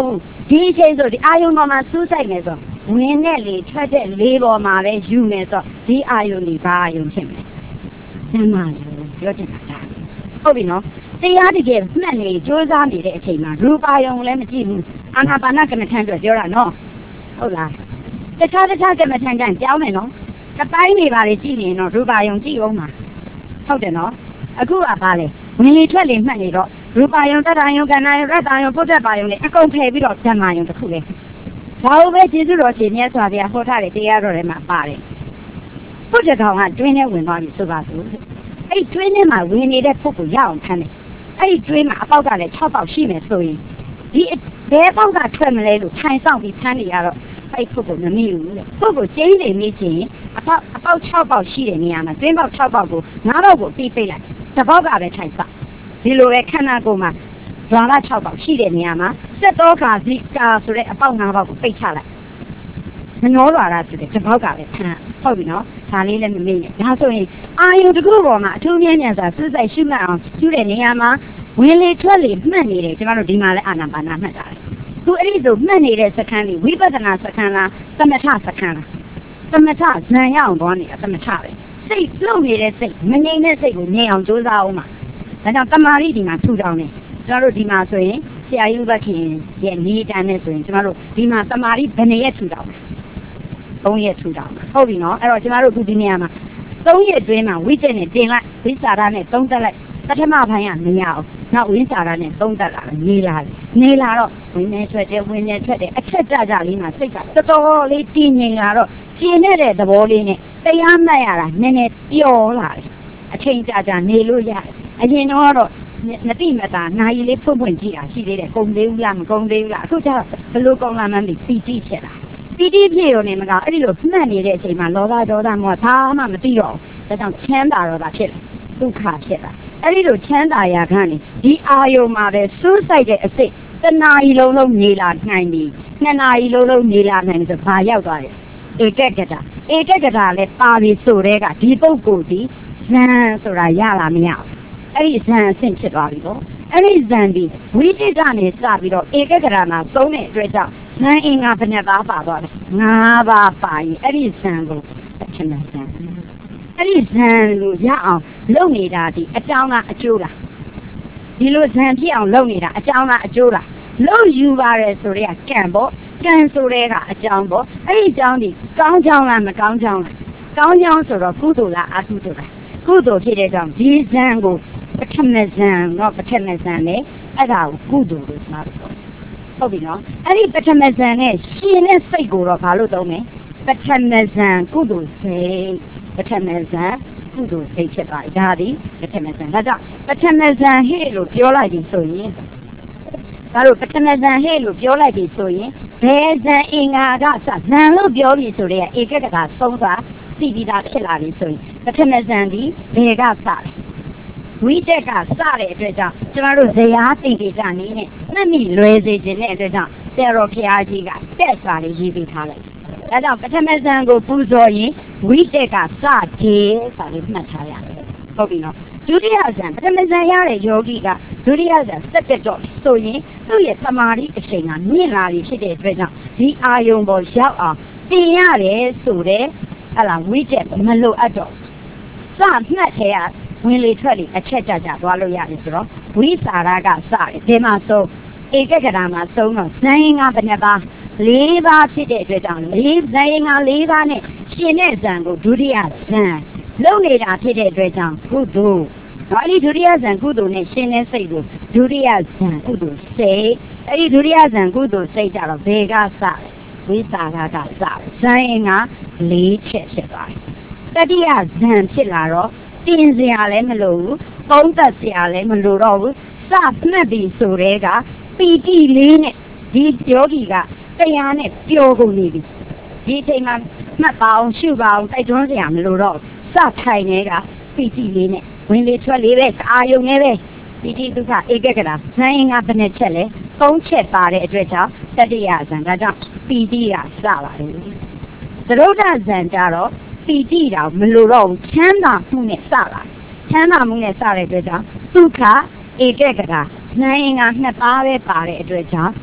ဒီအချိန်ဆိုဒီအာယုံပေါ်မှာစူးစိုက်မယ်ဆိုဝင်နဲ့လေထွက်တဲ့လေးပေါ်မှာပဲယူမယ်ဆိုဒီအာယုံဒီဘာအာယုံဖြစ်မလဲဆမ်းပါလို့ပြောချင်တာဟုတ်ပြီနော်တရားတကယ်မှတ်နေကြိုးစားနေတဲ့အချိန်မှာရူပါယုံလည်းမကြည့်ဘူးအာနာပါနကမ္မထံပြောပြောတာနော်ဟုတ်လားတခြားတခြားကမ္မထံကကြောင်းမယ်နော်အတိုင်းနေပါလေကြည့်နေတော့ရူပါယုံကြည့်အောင်ပါဟုတ်တယ်နော်အခုကပါလေဝင်လေထွက်လေမှတ်နေတော့ရူပါယုံတတယုံကဏ္ဍယုံရတ္တယုံပုဒ်ပါယုံနဲ့အကုန်ဖယ်ပြီးတော့ဓမ္မယုံတစ်ခုလေဘာလို့ပဲကျေးဇူးတော်ရှင်မြတ်စွာဘုရားဟောထားတဲ့တရားတော်တွေမှာပါတယ်ဘုရားကောင်ကတွင်းထဲဝင်သွားပြီဆိုပါစို့အဲ့တွင်းထဲမှာဝင်နေတဲ့ပုဂ္ဂိုလ်ရအောင်ဖမ်းတယ်အဲ့ဒီတွင်းမှာအပေါက်ကလည်း၆ပေါက်ရှိမယ်ဆိုရင်ဒီဘဲပေါက်ကထွက်မလဲလို့ထိုင်ဆောင်ပြီးဖမ်းနေရတော့အဲ့ပုဂ္ဂိုလ်မမိဘူးလေပုဂ္ဂိုလ်ကျင်းနေမိချင်းအပေါက်အပေါက်၆ပေါက်ရှိတဲ့နေရာမှာတွင်းပေါက်၆ပေါက်ကို၅ပေါက်ကိုပြီးပိတ်လိုက်တစ်ပေါက်ကပဲထိုင်ဆောင်ဒီလိုပဲခန္ဓာကိုယ်မှာဓာတ်၆ပေါက်ရှိတဲ့နေရာမှာစက်တော်ခါဇိကာဆိုတဲ့အပေါက်၅ပေါက်ကိုပိတ်ချလိုက်မနှောလာတာဆိုတဲ့တစ်ပေါက်ကပဲဖမ်းဟုတ်ပြီနော်ဒါလေးလည်းမမေ့နဲ့ဒါဆိုရင်အာယုတစ်ခုပေါ်မှာအထူးမြတ်မြတ်စွာစစိုက်ရှုမှတ်အောင်ရှုတဲ့နေရာမှာဝင်လေထွက်လေမှတ်နေတယ်ကျွန်တော်တို့ဒီမှာလည်းအာနာပါနာမှတ်တာလေသူအဲ့ဒီဆိုမှတ်နေတဲ့စခန်းလေးဝိပဿနာစခန်းလားသမထစခန်းလားသမထဇန်ရအောင်သွားနေတာသမထပဲစိတ်လှုပ်နေတဲ့စိတ်မငြိမ်တဲ့စိတ်ကိုငြိမ်အောင်ကြိုးစားအောင်ပါဒါကြောင့်တမာရီဒီမှာထူထောင်နေကျွန်တော်တို့ဒီမှာဆိုရင်ဆရာကြီးဘက်ခင်ရဲ့နေတန်းနဲ့ဆိုရင်ကျွန်တော်တို့ဒီမှာတမာရီဘယ်နှစ်ရက်ထူထောင်သုံးရက်ထူထောင်ဟုတ်ပြီနော်အဲ့တော့ကျွန်တော်တို့အခုဒီနေရာမှာသုံးရက်တွင်းမှာဝိကျက်နဲ့တင်လိုက်ဝိစာရနဲ့သုံးတက်လိုက်ပထမပိုင်းကမရအောင်နောက်ဝိစာရနဲ့သုံးတက်လာတယ်နေလာတယ်နေလာတော့ဝင်နေထွက်တယ်ဝင်နေထွက်တယ်အချက်ကြကြလေးမှာစိတ်ကတော်တော်လေးတည်ငြိမ်လာတော့ကျင်နေတဲ့သဘောလေးနဲ့တရားမှတ်ရတာနည်းနည်းပျော်လာတယ်အချိန်ကြကြနေလို့ရတယ်အရင်တော့မတိမတာနိုင်လေးဖွင့်ဖွင့်ကြည့်တာရှိသေးတယ်ကုန်သေးဘူးလားမကုန်သေးဘူးလားအခုကျတော့ဘယ်လိုကုန်လာမှန်းမသိပီတိဖြစ်လာပီတိဖြစ်ရုံနဲ့မကအဲ့ဒီလိုမှတ်နေတဲ့အချိန်မှာလောဘဒေါသမောဟဘာမှမသိတော့ဘူးဒါကြောင့်ချမ်းသာတော့တာဖြစ်တယ်ဒုက္ခဖြစ်တာအဲ့ဒီလိုချမ်းသာရာကနေဒီအာယုံမှာပဲစူးစိုက်တဲ့အစိတ်တနာရီလုံးလုံးနေလာနိုင်ပြီနှစ်နာရီလုံးလုံးနေလာနိုင်ဆိုဘာရောက်သွားလဲဧကကတာဧကကတာလည်းပါပြီဆိုတဲ့ကဒီပုဂ္ဂိုလ်ဒီဇန်ဆိုတာရလာမရဘူးအဲ့ဒီဇန်အဆင့်ဖြစ်သွားပြီပေါ့အဲ့ဒီဇန်ဒီဝိจิตကနေစပြီးတော့ဧကကရာမှာသုံးတဲ့အတွက်ကြောင့်ဇန်အင်္ဂါဘယ်နှပါးပါသွားလဲ၅ပါးပါရင်အဲ့ဒီဇန်ကိုပထမဇန်အဲ့ဒီဇန်ကိုရအောင်လုပ်နေတာဒီအကြောင်းလားအကျိုးလားဒီလိုဇန်ဖြစ်အောင်လုပ်နေတာအကြောင်းလားအကျိုးလားလုပ်ယူပါရဲဆိုတဲ့ကံပေါ့ကံဆိုတဲ့ကအကြောင်းပေါ့အဲ့ဒီအကြောင်းဒီကောင်းကြောင်းလားမကောင်းကြောင်းလားကောင်းကြောင်းဆိုတော့ကုသိုလ်လားအကုသိုလ်လားကုသိုလ်ဖြစ်တဲ့ကြောင့်ဒီဇန်ကိုပထမဇန်တော့ပထမဇန်နဲ့အဲ့ဒါကိုကုသိုလ်လို့ပြောတယ်ဟုတ်ပြီနော်အဲ့ဒီပထမဇန်နဲ့ရှင်တဲ့စိတ်ကိုတော့ဘာလို့သုံးလဲပထမဇန်ကုသိုလ်စိတ်ပထမဇန်ကုသိုလ်စိတ်ဖြစ်ပါတယ်ဒါဒီပထမဇန်ဒါကြောင့်ပထမဇန်ဟဲ့လို့ပြောလိုက်ပြီဆိုရင်ဒါလို့ပထမဇန်ဟဲ့လို့ပြောလိုက်ပြီဆိုရင်ဘယ်ဇန်အင်္ဂါကစဇန်လို့ပြောပြီဆိုတဲ့ဧကကကသုံးပါသိပြီးသားဖြစ်လာပြီဆိုရင်ပထမဇန်ဒီဘယ်ကစလဲဝိတက်ကစတဲ့အတွက်ကြောင့်ကျမတို့ဇရာသိကိစ္စနည်းနဲ့မှတ်မိလွယ်စေခြင်းတဲ့အတွက်ကြောင့်ဆရာတော်ဘုရားကြီးကတက်စာလေးရေးပေးထားလိုက်။ဒါကြောင့်ပထမဇန်ကိုပူဇော်ရင်ဝိတက်ကစတယ်စာလေးမှတ်ထားရတယ်။ဟုတ်ပြီနော်။ဒုတိယဇန်ပထမဇန်ရတဲ့ယောဂီကဒုတိယဇန်စက်တက်တော့ဆိုရင်သူ့ရဲ့သမာဓိအချိန်ကမြင့်လာပြီဖြစ်တဲ့အတွက်ကြောင့်ဒီအာယုံပေါ်ရောက်အောင်တင်ရတယ်ဆိုတဲ့ဟလာဝိတက်မလိုအပ်တော့စမှတ်ထဲရဝင်လေထွက်လေအချက်ကြကြသွားလို့ရတယ်ဆိုတော့ဝိစာရကစတယ်ဒီမှာဆုံးဧကကရာမှာဆုံးတော့ဇန်ငါဘယ်နှပါလေးပါဖြစ်တဲ့အတွက်ကြောင့်လေးဇန်ငါလေးပါနဲ့ရှင်တဲ့ဇန်ကိုဒုတိယဇန်လုံနေတာဖြစ်တဲ့အတွက်ကြောင့်ကုသိုလ်တော့အဲ့ဒီဒုတိယဇန်ကုသိုလ်နဲ့ရှင်တဲ့စိတ်ကိုဒုတိယဇန်ကုသိုလ်စိတ်အဲ့ဒီဒုတိယဇန်ကုသိုလ်စိတ်ကြတော့ဘယ်ကစဝိစာရကစဇန်ငါလေးချက်ဖြစ်သွားတယ်တတိယဇန်ဖြစ်လာတော့တင်စရာလည်းမလိုဘူးသုံးသက်စရာလည်းမလိုတော့ဘူးစမှတ်ပြီးဆိုတဲ့ကပီတိလေးနဲ့ဒီယောဂီကတရားနဲ့ပျော်ကုန်နေပြီဒီအချိန်မှာမှတ်ပါအောင်ရှုပါအောင်တိုက်တွန်းစရာမလိုတော့စထိုင်နေတာပီတိလေးနဲ့ဝင်လေထွက်လေပဲအာယုံနဲ့ပဲပီတိဒုက္ခဧကကရာဇန်ငါဘယ်နှချက်လဲသုံးချက်ပါတဲ့အတွက်ကြောင့်တတိယဇန်ဒါကြောင့်ပီတိကစပါတယ်သရုဒ္ဓဇန်ကြတော့ပီတိတောင်မလိုတော့ဘူးချမ်းသာမှုနဲ့စလာချမ်းသာမှုနဲ့စတဲ့အတွက်ကြောင့်ဒုက္ခဧကကရာဇန်ငါနှစ်ပါးပဲပါတဲ့အတွက်ကြောင့်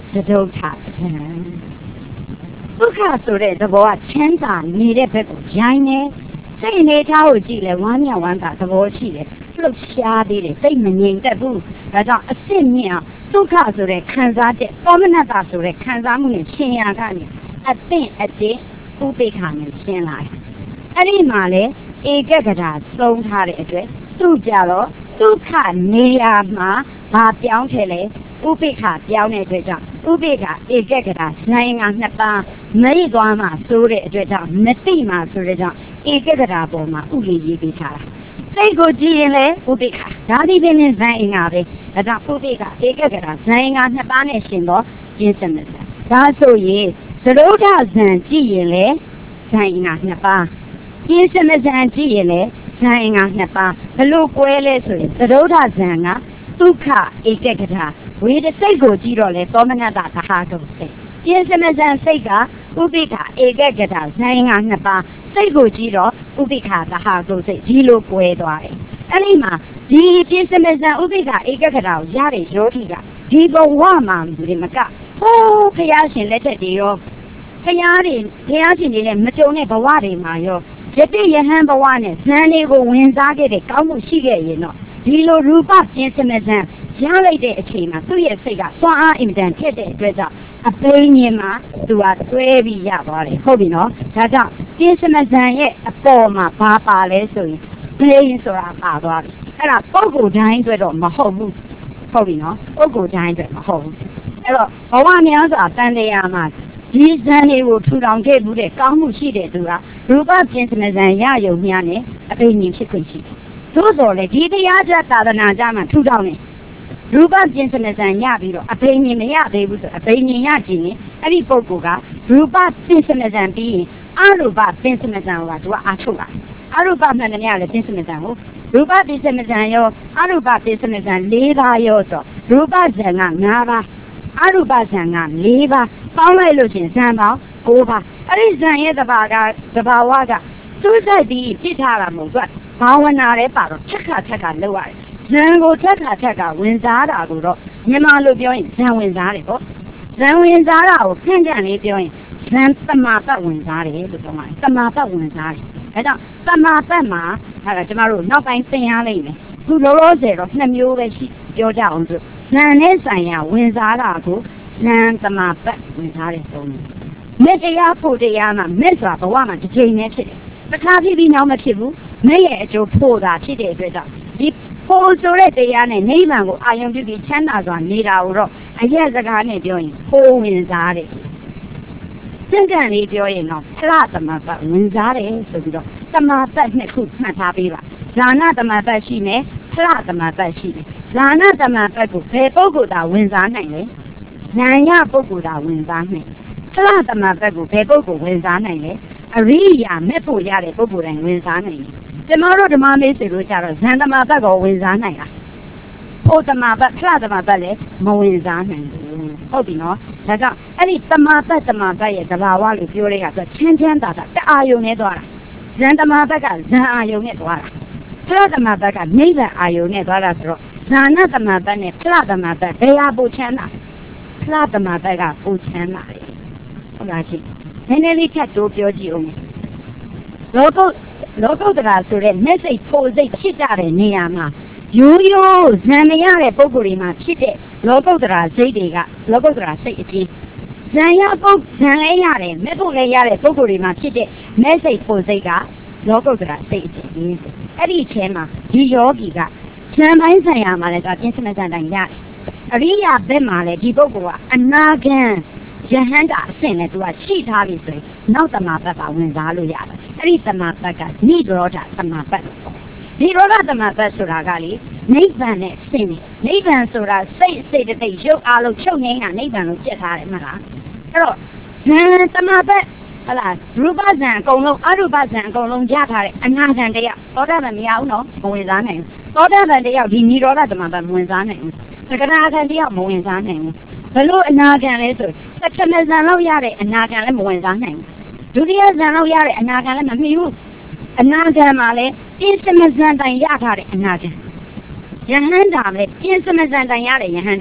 သဒုဋ္ဌဇံဒုက္ခဆိုတဲ့သဘောကချမ်းသာနေတဲ့ဘက်ကိုရိုင်းနေစိတ်နေထားကိုကြည့်လဲဝမ်းမြောက်ဝမ်းသာသဘောရှိတယ်လှုပ်ရှားသေးတယ်စိတ်မငြိမ်သက်ဘူးဒါကြောင့်အစစ်မြင့်အောင်ဒုက္ခဆိုတဲ့ခံစားချက်သောမနတဆိုတဲ့ခံစားမှုနဲ့ရှင်ရကနေအသင့်အတင့်ဥပိ္ပခာနဲ့ရှင်းလာတယ်အဲ့ဒီမှာလေဧကဂတာသုံးထားတဲ့အတွက်သူ့ကြတော့ဒုက္ခနေရာမှာဘာပြောင်းထည့်လဲဥပိ္ပခာပြောင်းတဲ့အတွက်ကြောင့်ဥပိ္ပခာဧကဂတာနိုင်ငါနှစ်ပါးမိတ်သွားမှဆိုတဲ့အတွက်ကြောင့်မသိမှဆိုတဲ့ကြောင့်ဧကဂတာပေါ်မှာဥလီရေးပေးထားတာစိတ်ကိုကြည့်ရင်လေဥပိ္ပခာဒါဒီပင်နဲ့ဇန်အင်္ဂါပဲဒါကြောင့်ဥပိ္ပခာဧကဂတာဇန်အင်္ဂါနှစ်ပါးနဲ့ရှင်တော့ကျင်းစမစဒါဆိုရင်သဒုဋ္ဌဇံကြည့်ရင်လေဇန်အင်္ဂါနှစ်ပါးကျင်းစမဇံကြည့်ရင်လေဇန်အင်္ဂါနှစ်ပါးဘလို့ကွဲလဲဆိုရင်သဒုဋ္ဌဇံကဒုက္ခဧကဂတာဝေဒစိတ်ကိုကြည့်တော့လေသောမနတသဟာတုစိတ်ကျင်းစမဇံစိတ်ကဥပိ္ပခာဧကဂတာဇန်အင်္ဂါနှစ်ပါးစိတ်ကိုကြည့်တော့ဥပိ္ပခာသဟာတုစိတ်ဒီလိုကွဲသွားတယ်အဲ့ဒီမှာဒီကျင်းစမဇံဥပိ္ပခာဧကဂတာကိုရတဲ့ယောဂီကဒီဘဝမှာဒီမကဟိုးဖယားရှင်လက်ထက်တွေရောဖယားတွေဖယားရှင်တွေနဲ့မကြုံတဲ့ဘဝတွေမှာရောယတိယဟန်ဘဝနဲ့ဇန်တွေကိုဝင်စားခဲ့တဲ့ကောင်းမှုရှိခဲ့ရင်တော့ဒီလိုရူပကျင်းစမဇံရလိုက်တဲ့အချိန်မှာသူ့ရဲ့စိတ်ကသွားအားအင်တန်ဖြစ်တဲ့အတွက်ကြောင့်အပိညင်မှာသူကတွဲပြီးရသွားတယ်ဟုတ်ပြီနော်ဒါကြောင့်ကျင်းစမဇံရဲ့အပေါ်မှာဘာပါလဲဆိုရင်ဘိန်းဆိုတာပါသွားပြီအဲ့ဒါပုဂ္ဂိုလ်တိုင်းအတွက်တော့မဟုတ်ဘူးဟုတ်ပြီနော်ပုဂ္ဂိုလ်တိုင်းအတွက်မဟုတ်ဘူးအဲ့တော့ဘဝများစွာတန်တရားမှာဒီဇန်တွေကိုထူထောင်ခဲ့မှုတဲ့ကောင်းမှုရှိတဲ့သူကရူပကျင်းစမဇံရယုံများနဲ့အပိညင်ဖြစ်ခွင့်ရှိတယ်သို့တော်လေဒီတရားကျသာသနာကြမှာထူထောင်နေရူပကျင်းစမဇံရပြီးတော့အပိညင်မရသေးဘူးဆိုအပိညင်ရကြည့်ရင်အဲ့ဒီပုဂ္ဂိုလ်ကရူပကျင်းစမဇံပြီးရင်အရူပကျင်းစမဇံကသူကအားထုတ်လာအရူပမှန်တယ်များလေကျင်းစမဇံကိုရူပကျင်းစမဇံရောအရူပကျင်းစမဇံ၄ပါးရောဆိုရူပဇံက၅ပါးအရူပဇံက၄ပါးပေါင်းလိုက်လို့ရှင်ဇံပေါင်း၉ပါးအဲ့ဒီဇံရဲ့တဘာကတဘာဝကသူ့စိတ်ပြီးပြစ်ထားတာမဟုတ်ဘူးဘာဝနာလည်းပါတော့ချက်ခါချက်ခါလောက်ရတယ်ဇံကိုချက်ခါချက်ခါဝင်စားတာကိုတော့မြန်မာလိုပြောရင်ဇံဝင်စားတယ်ပေါ့ဇံဝင်စားတာကိုခန့်ခန့်လေးပြောရင်ဇံတမာပတ်ဝင်စားတယ်လို့ပြောမှာတမာပတ်ဝင်စားတယ်အဲကြောင့်တမာပတ်မှာဟာကျမတို့နောက်ပိုင်းသင်ရလိမ့်မယ်ခုလောလောဆယ်တော့နှစ်မျိုးပဲရှိပြောကြအောင်ဆိုဇံနဲ့ဆိုင်ရာဝင်စားတာကိုဇံတမာပတ်ဝင်စားတယ်ဆိုရင်မေတ္တရားဖို့တရားမှာမေတ္တာဘဝမှာတစ်ချိန်နဲ့ဖြစ်တယ်တခါဖြစ်ပြီးနောက်မဖြစ်ဘူးမဲရဲ့အကျိုးဖို့တာဖြစ်တဲ့အတွက်ကြောင့်ဒီဖို့ဆိုတဲ့တရားနဲ့နိဗ္ဗာန်ကိုအာရုံပြုပြီးချမ်းသာစွာနေတာကိုတော့အရက်စကားနဲ့ပြောရင်ဖို့ဝင်စားတယ်စင်ကန်လေးပြောရင်တော့ဖလားသမပတ်ဝင်စားတယ်ဆိုပြီးတော့သမပတ်နှစ်ခုမှတ်ထားပေးပါဇာနာသမပတ်ရှိမယ်ဖလားသမပတ်ရှိတယ်ဇာနာသမပတ်ကိုဘယ်ပုဂ္ဂိုလ်သာဝင်စားနိုင်လဲဉာဏ်ရပုဂ္ဂိုလ်သာဝင်စားနိုင်ဖလားသမပတ်ကိုဘယ်ပုဂ္ဂိုလ်ဝင်စားနိုင်လဲအရိယာမဲ့ဖို့ရတဲ့ပုဂ္ဂိုလ်တိုင်းဝင်စားနိုင်တယ်ကျမတို့ဓမ္မမေးဆိုလို့ကြတော့ဇန်သမပတ်ကိုဝင်စားနိုင်လားဖို့သမပတ်ဖလားသမပတ်လည်းမဝင်စားနိုင်ဘူးဟုတ်ပြီနော်ဒါကြောင့်အဲ့ဒီသမပတ်သမပတ်ရဲ့သဘာဝလို့ပြောတဲ့ကဆိုချင်းချင်းတာတာတအာယုံနဲ့သွားတာဇန်သမပတ်ကဇန်အာယုံနဲ့သွားတာဖလားသမပတ်ကနိဗ္ဗာန်အာယုံနဲ့သွားတာဆိုတော့ဇာနာသမပတ်နဲ့ဖလားသမပတ်ဘယ်ဟာပိုချမ်းသာဖလားသမပတ်ကပိုချမ်းသာတယ်ဟုတ်လားရှင်နည်းနည်းလေးထပ်တိုးပြောကြည့်အောင်လောကုလောကုတ္တရာဆိုတဲ့မျက်စိဖို့စိတ်ဖြစ်ကြတဲ့နေရာမှာရိုးရိုးဇံမရတဲ့ပုံကိုယ်တွေမှာဖြစ်တဲ့လောကုတ္တရာစိတ်တွေကလောကုတ္တရာစိတ်အချင်းဇံရပုတ်ဇံလည်းရတယ်မဲ့ဖို့လည်းရတဲ့ပုံကိုယ်တွေမှာဖြစ်တဲ့မျက်စိဖို့စိတ်ကလောကုတ္တရာစိတ်အချင်းအဲ့ဒီအချင်းမှာဒီယောဂီကဇံပိုင်းဆိုင်ရာမှာလည်းကပြင်းစမစံတိုင်းရတယ်အရိယာဘက်မှာလည်းဒီပုဂ္ဂိုလ်ကအနာဂံယဟန်တာအဆင့်နဲ့သူကရှိထားပြီဆိုရင်နောက်တမပတ်ကဝင်စားလို့ရတယ်အဲ့ဒီတမပတ်ကနိရောဓတမပတ်နိရောဓတမပတ်ဆိုတာကလေနိဗ္ဗာန်နဲ့ဆင်းတယ်နိဗ္ဗာန်ဆိုတာစိတ်စိတ်တိတ်ရုပ်အားလုံးချုပ်ငိမ့်တာနိဗ္ဗာန်လို့ပြတ်ထားတယ်မလားအဲ့တော့ဇန်တမပတ်ဟလာရူပဇံအကုန်လုံးအရူပဇံအကုန်လုံးရထားတဲ့အနာဂံတရားသောတာပန်မရဘူးနော်မဝင်စားနိုင်ဘူးသောတာပန်တရားဒီနိရောဓတမပတ်မဝင်စားနိုင်ဘူးသက္ကနာဂံတရားမဝင်စားနိုင်ဘူးဘလို့အနာဂံလဲဆိုသက္ကမဇံလောက်ရတဲ့အနာဂံလည်းမဝင်စားနိုင်ဘူးဒုတိယဇံလောက်ရတဲ့အနာဂံလည်းမမီဘူးအနာဂံမှာလည်းပြင်းစမဇံတိုင်ရထားတဲ့အနာဂံယဟန္တာလည်းပြင်းစမဇံတိုင်ရတဲ့ယဟန္တာ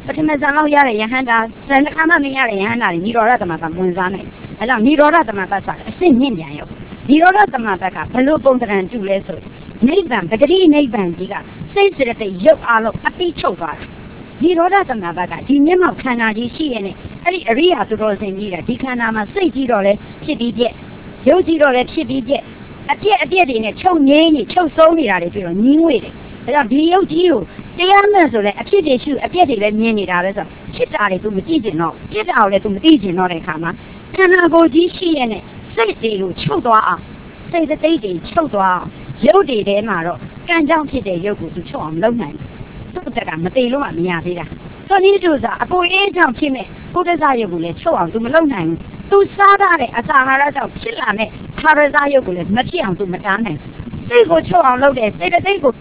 ပထမဇန်လောက်ရတဲ့ယဟန္တာဇန်တစ်ခါမှမရတဲ့ယဟန္တာတွေနိရောဓသမဘဝင်စားနိုင်အဲကြောင့်နိရောဓသမဘဆိုတာအစစ်မြင့်ပြန်ရောနိရောဓသမဘကဘလို့ပုံသဏ္ဍာန်တူလဲဆိုနိဗ္ဗာန်ပဂတိနိဗ္ဗာန်ကြီးကစိတ်စရတဲ့ရုပ်အားလုံးအပိချုပ်သွားတာဒီရောဓသမဘကဒီမျက်မှောက်ခန္ဓာကြီးရှိရတဲ့အဲ့ဒီအရိယာသူတော်စင်ကြီးကဒီခန္ဓာမှာစိတ်ကြီးတော့လဲဖြစ်ပြီးပြက်ရုပ်ကြီးတော့လဲဖြစ်ပြီးပြက်အပြက်အပြက်တွေနဲ့ချုပ်ငိမ့်နေချုပ်ဆုံးနေတာတွေပြီးတော့ညင်းဝေးတယ်ဒါကြောင့်ဒီရုပ်ကြီးကိုတရားမဲ့ဆိုလဲအဖြစ်တွေရှိအပြက်တွေလည်းမြင်နေတာပဲဆိုဖြစ်တာတွေသူမကြည့်ကျင်တော့ပြက်တာကိုလည်းသူမသိကျင်တော့တဲ့ခါမှာခန္ဓာကိုယ်ကြီးရှိရတဲ့စိတ်တွေကိုချုပ်သွားအောင်စိတ်သိတွေချုပ်သွားအောင်ရုပ်တွေထဲမှာတော့ကံကြောင့်ဖြစ်တဲ့ရုပ်ကိုသူချုပ်အောင်လုပ်နိုင်တယ်သူတက်ကမသိလို့မှမရသေးတာဆိုနည်းတူစားအပေါ်အေးကြောင့်ဖြစ်မဲ့ပုဒ်စာရုပ်ကိုလည်းချုပ်အောင်သူမလုပ်နိုင်ဘူးသူစားတဲ့အစာဟာရကြောင့်ဖြစ်လာမဲ့ခါရစာရုပ်ကိုလည်းမဖြစ်အောင်သူမတားနိုင်စိတ်ကိုချုပ်အောင်လုပ်တယ်စိတ်သိကို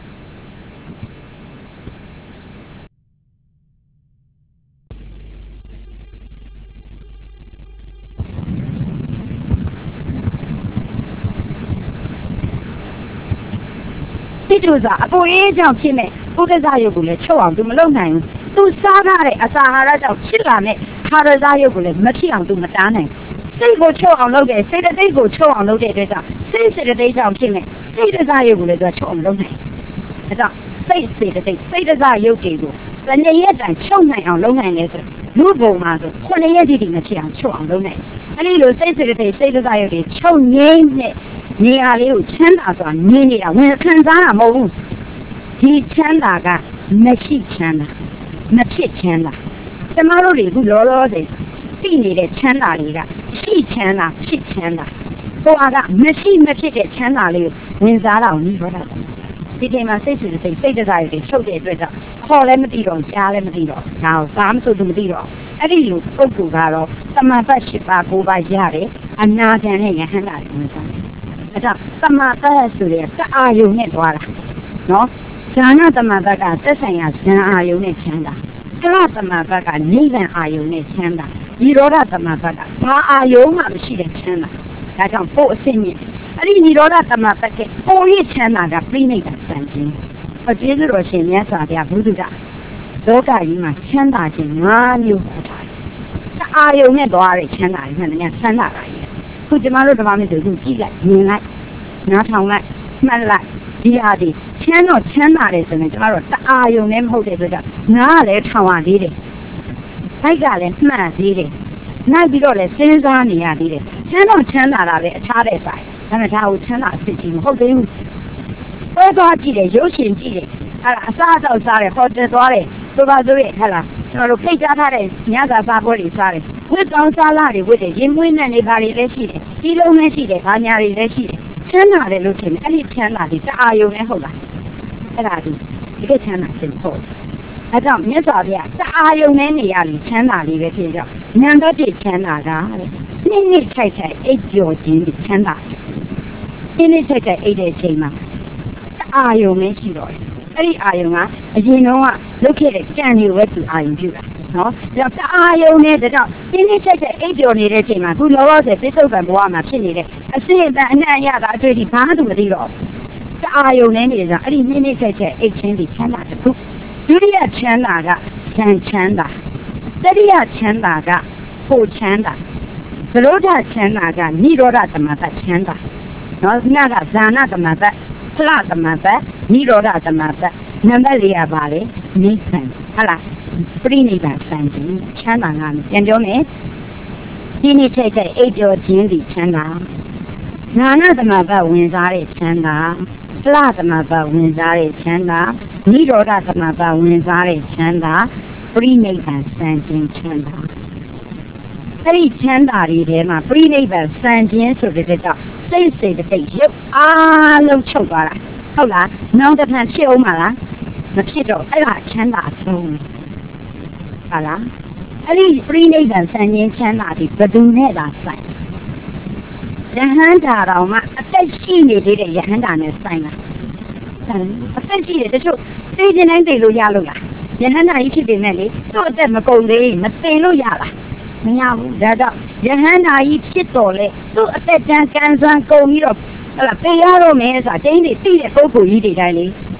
ဒီလိုစားအပေါ်အေးကြောင့်ဖြစ်မဲ့ပုဒ်စာရုပ်ကိုလည်းချုပ်အောင်သူမလုပ်နိုင်ဘူးသူစားတဲ့အစာဟာရကြောင့်ဖြစ်လာမဲ့ခါရစာရုပ်ကိုလည်းမဖြစ်အောင်သူမတားနိုင်စိတ်ကိုချုပ်အောင်လုပ်တယ်စိတ်တသိက်ကိုချုပ်အောင်လုပ်တဲ့အတွက်ကြောင့်စိတ်စိတ်တသိက်ကြောင့်ဖြစ်မဲ့စိတ်တစားရုပ်ကိုလည်းသူချုပ်အောင်လုပ်နိုင်ဒါကြောင့်စိတ်စိတ်တသိက်စိတ်တစားရုပ်တွေကိုတဏှရဲ့တိုင်ချုပ်နိုင်အောင်လုပ်နိုင်လဲဆိုလူပုံမှာဆိုခုနှစ်ရက်တိတိမဖြစ်အောင်ချုပ်အောင်လုပ်နိုင်အဲဒီလိုစိတ်စိတ်တသိက်စိတ်တစားရုပ်တွေချုပ်ငိမ့်တဲ့နေရာလေးကိုချမ်းသာစွာငင်းနေတာဝင်ခံစားတာမဟုတ်ဘူးဒီချမ်းသာကမရှိချမ်းသာမဖြစ်ချမ်းသာကျမတို့တွေခုလောလောဆယ်သိနေတဲ့ချမ်းသာတွေကရှိချမ်းသာဖြစ်ချမ်းသာဟိုကမရှိမဖြစ်တဲ့ချမ်းသာလေးကိုဝင်စားတာကိုနိရောဓသမဒီချိန်မှာစိတ်ဆူစိတ်စိတ်တစားတွေထုတ်တဲ့အတွက်ကြောင့်ခေါ်လည်းမသိတော့ကြားလည်းမသိတော့ဒါကိုဘာမှဆိုသူမသိတော့အဲ့ဒီလိုပုဂ္ဂိုလ်ကတော့သမဘတ်ရှိပါကိုပါရတယ်အနာခံနဲ့ယဟန္တာတွေဝင်စားတယ်အဲ့ဒါသမဘတ်ဆိုတဲ့တအာယုံနဲ့တွားတာနော်ဇာနာသမဘတ်ကသက်ဆိုင်ရာဇန်အာယုံနဲ့ချမ်းသာကလသမဘတ်ကနိဗ္ဗာန်အာယုံနဲ့ချမ်းသာဒီရောဓသမဘတ်ကဘာအာယုံမှမရှိတဲ့ချမ်းသာဒါကြောင့်ပို့အစစ်မြင့်အဲ့ဒီနိရောဓသမဘတ်ကပိုရချမ်းသာကပြိဋိဒံစံခြင်းအကျေးဇူးတော်ရှင်မြတ်စွာဘုရားဘုဒ္ဓလောကကြီးမှာချမ်းသာခြင်း၅မျိုးဟောထားတယ်။အာယုံနဲ့သွားတဲ့ချမ်းသာခြင်းနဲ့ချမ်းသာတာကြီး။ခုကျမတို့ဓမ္မမင်းတို့ကြည့်လိုက်မြင်လိုက်နားထောင်လိုက်မှတ်လိုက်ဒီဟာဒီချမ်းတော့ချမ်းသာတယ်ဆိုရင်ကျမတို့တအာယုံနဲ့မဟုတ်တဲ့အတွက်နားကလည်းထောင်ရသေးတယ်။စိတ်ကလည်းမှတ်သေးတယ်။နောက်ပြီးတော့လည်းစဉ်းစားနေရသေးတယ်။ချမ်းတော့ချမ်းသာတာပဲအခြားတဲ့ဆိုင်။ဒါပေမဲ့ဒါကိုချမ်းသာအစ်ကြီးမဟုတ်သေးဘူး။ဘယ်သွားကြည့်တယ်ရုပ်ရှင်ကြည့်တယ်ဟာအစားအသောက်စားတယ်ဟိုတယ်သွားတယ်ဆိုပါဆိုရဟလာကျွန်တော်တို့ဖိတ်ကြားထားတဲ့ညစာစားပွဲတွေစားတယ်ဝတ်ကောင်းစားလာတွေဝတ်တယ်ရင်မွေးနဲ့နေပါတွေလည်းရှိတယ်ဒီလုံးလည်းရှိတယ်ဗာညာတွေလည်းရှိတယ်ချမ်းသာတယ်လို့ထင်တယ်အဲ့ဒီချမ်းသာဒီတအာယုံနဲ့ဟုတ်လားအဲ့ဒါဒီဒီကချမ်းသာsinဟုတ်အဲ့ကြောင့်မြတ်စွာဘုရားတအာယုံနဲ့နေရပြီးချမ်းသာလေးပဲဖြစ်ကြောင်းနံပါတ်၁ချမ်းသာတာတဲ့နှစ်နှစ်ထိုက်ထိုက်အိပ်ပျော်ခြင်းဒီချမ်းသာနှစ်နှစ်ထိုက်ထိုက်အိပ်တဲ့အချိန်မှာအာယုံနဲ့ရှိတော့တယ်အဲ့ဒီအာယုံကအရင်တော့ကလုတ်ခဲ့တဲ့ကြံတွေဝဲသူအာယုံပြုတာနော်ဒါကြောင့်အာယုံနဲ့ဒါကြောင့်တင်းတင်းချက်ချက်အိပ်ပျော်နေတဲ့အချိန်မှာခုလောလောဆယ်ပိဿုပံဘဝမှာဖြစ်နေတဲ့အစစ်အတန်အနံ့ရတာအတွေ့အထိဘာမှမသိတော့ဘူးအာယုံနဲ့နေကြအဲ့ဒီတင်းတင်းချက်ချက်အိပ်ချင်းဒီချမ်းသာတစ်ခုဒုတိယချမ်းသာကဇန်ချမ်းသာတတိယချမ်းသာကဖို့ချမ်းသာသရောဓချမ်းသာကနိရောဓသမတချမ်းသာနော်ခုနကဇာနာသမတဖလသမဘတ်နိရောဓသမဘတ်နံပါတ်၄ရပါလေနိဗ္ဗာန်ဟုတ်လားပြိနိဗ္ဗာန်စံခြင်းချမ်းသာငါပြန်ပြောမယ်ဒီနေ့ထက်ထက်အိပ်ပျော်ခြင်းဒီချမ်းသာနာနာသမဘတ်ဝင်စားတဲ့ချမ်းသာဖလသမဘတ်ဝင်စားတဲ့ချမ်းသာနိရောဓသမဘတ်ဝင်စားတဲ့ချမ်းသာပြိနိဗ္ဗာန်စံခြင်းချမ်းသာအဲ့ဒီချမ်းသာတွေထဲမှာပြိနိဗ္ဗာန်စံခြင်းဆိုတဲ့ကြောင့်စိတ်စိတ်တိတ်ရုပ်အားလုံးချုပ်သွားတာဟုတ်လားနောက်တစ်ခါဖြစ်အောင်မလားမဖြစ်တော့အဲ့ဒါချမ်းသာဆုံးဟုတ်လားအဲ့ဒီပြိနိဗ္ဗာန်ဆံခြင်းချမ်းသာဒီဘယ်သူနဲ့သာဆိုင်ယဟန္တာတော်မှာအသက်ရှိနေသေးတဲ့ယဟန္တာနဲ့ဆိုင်လားအသက်ရှိတယ်တချို့သိခြင်းတိုင်းသိလို့ရလို့လားယဟန္တာကြီးဖြစ်ပေမဲ့လေသူ့အသက်မကုန်သေးမသိလို့ရလားမရဘူးဒါကြောင့်ယဟန္တာကြီးဖြစ်တော်လေသူ့အသက်တန်းကံစွမ်းကုန်ပြီးတော့ဟလာပေးရတော့မယ်ဆိုတာတင်းတွေသိတဲ့ပုဂ္ဂိုလ်ကြီးတွေတိုင်းလေ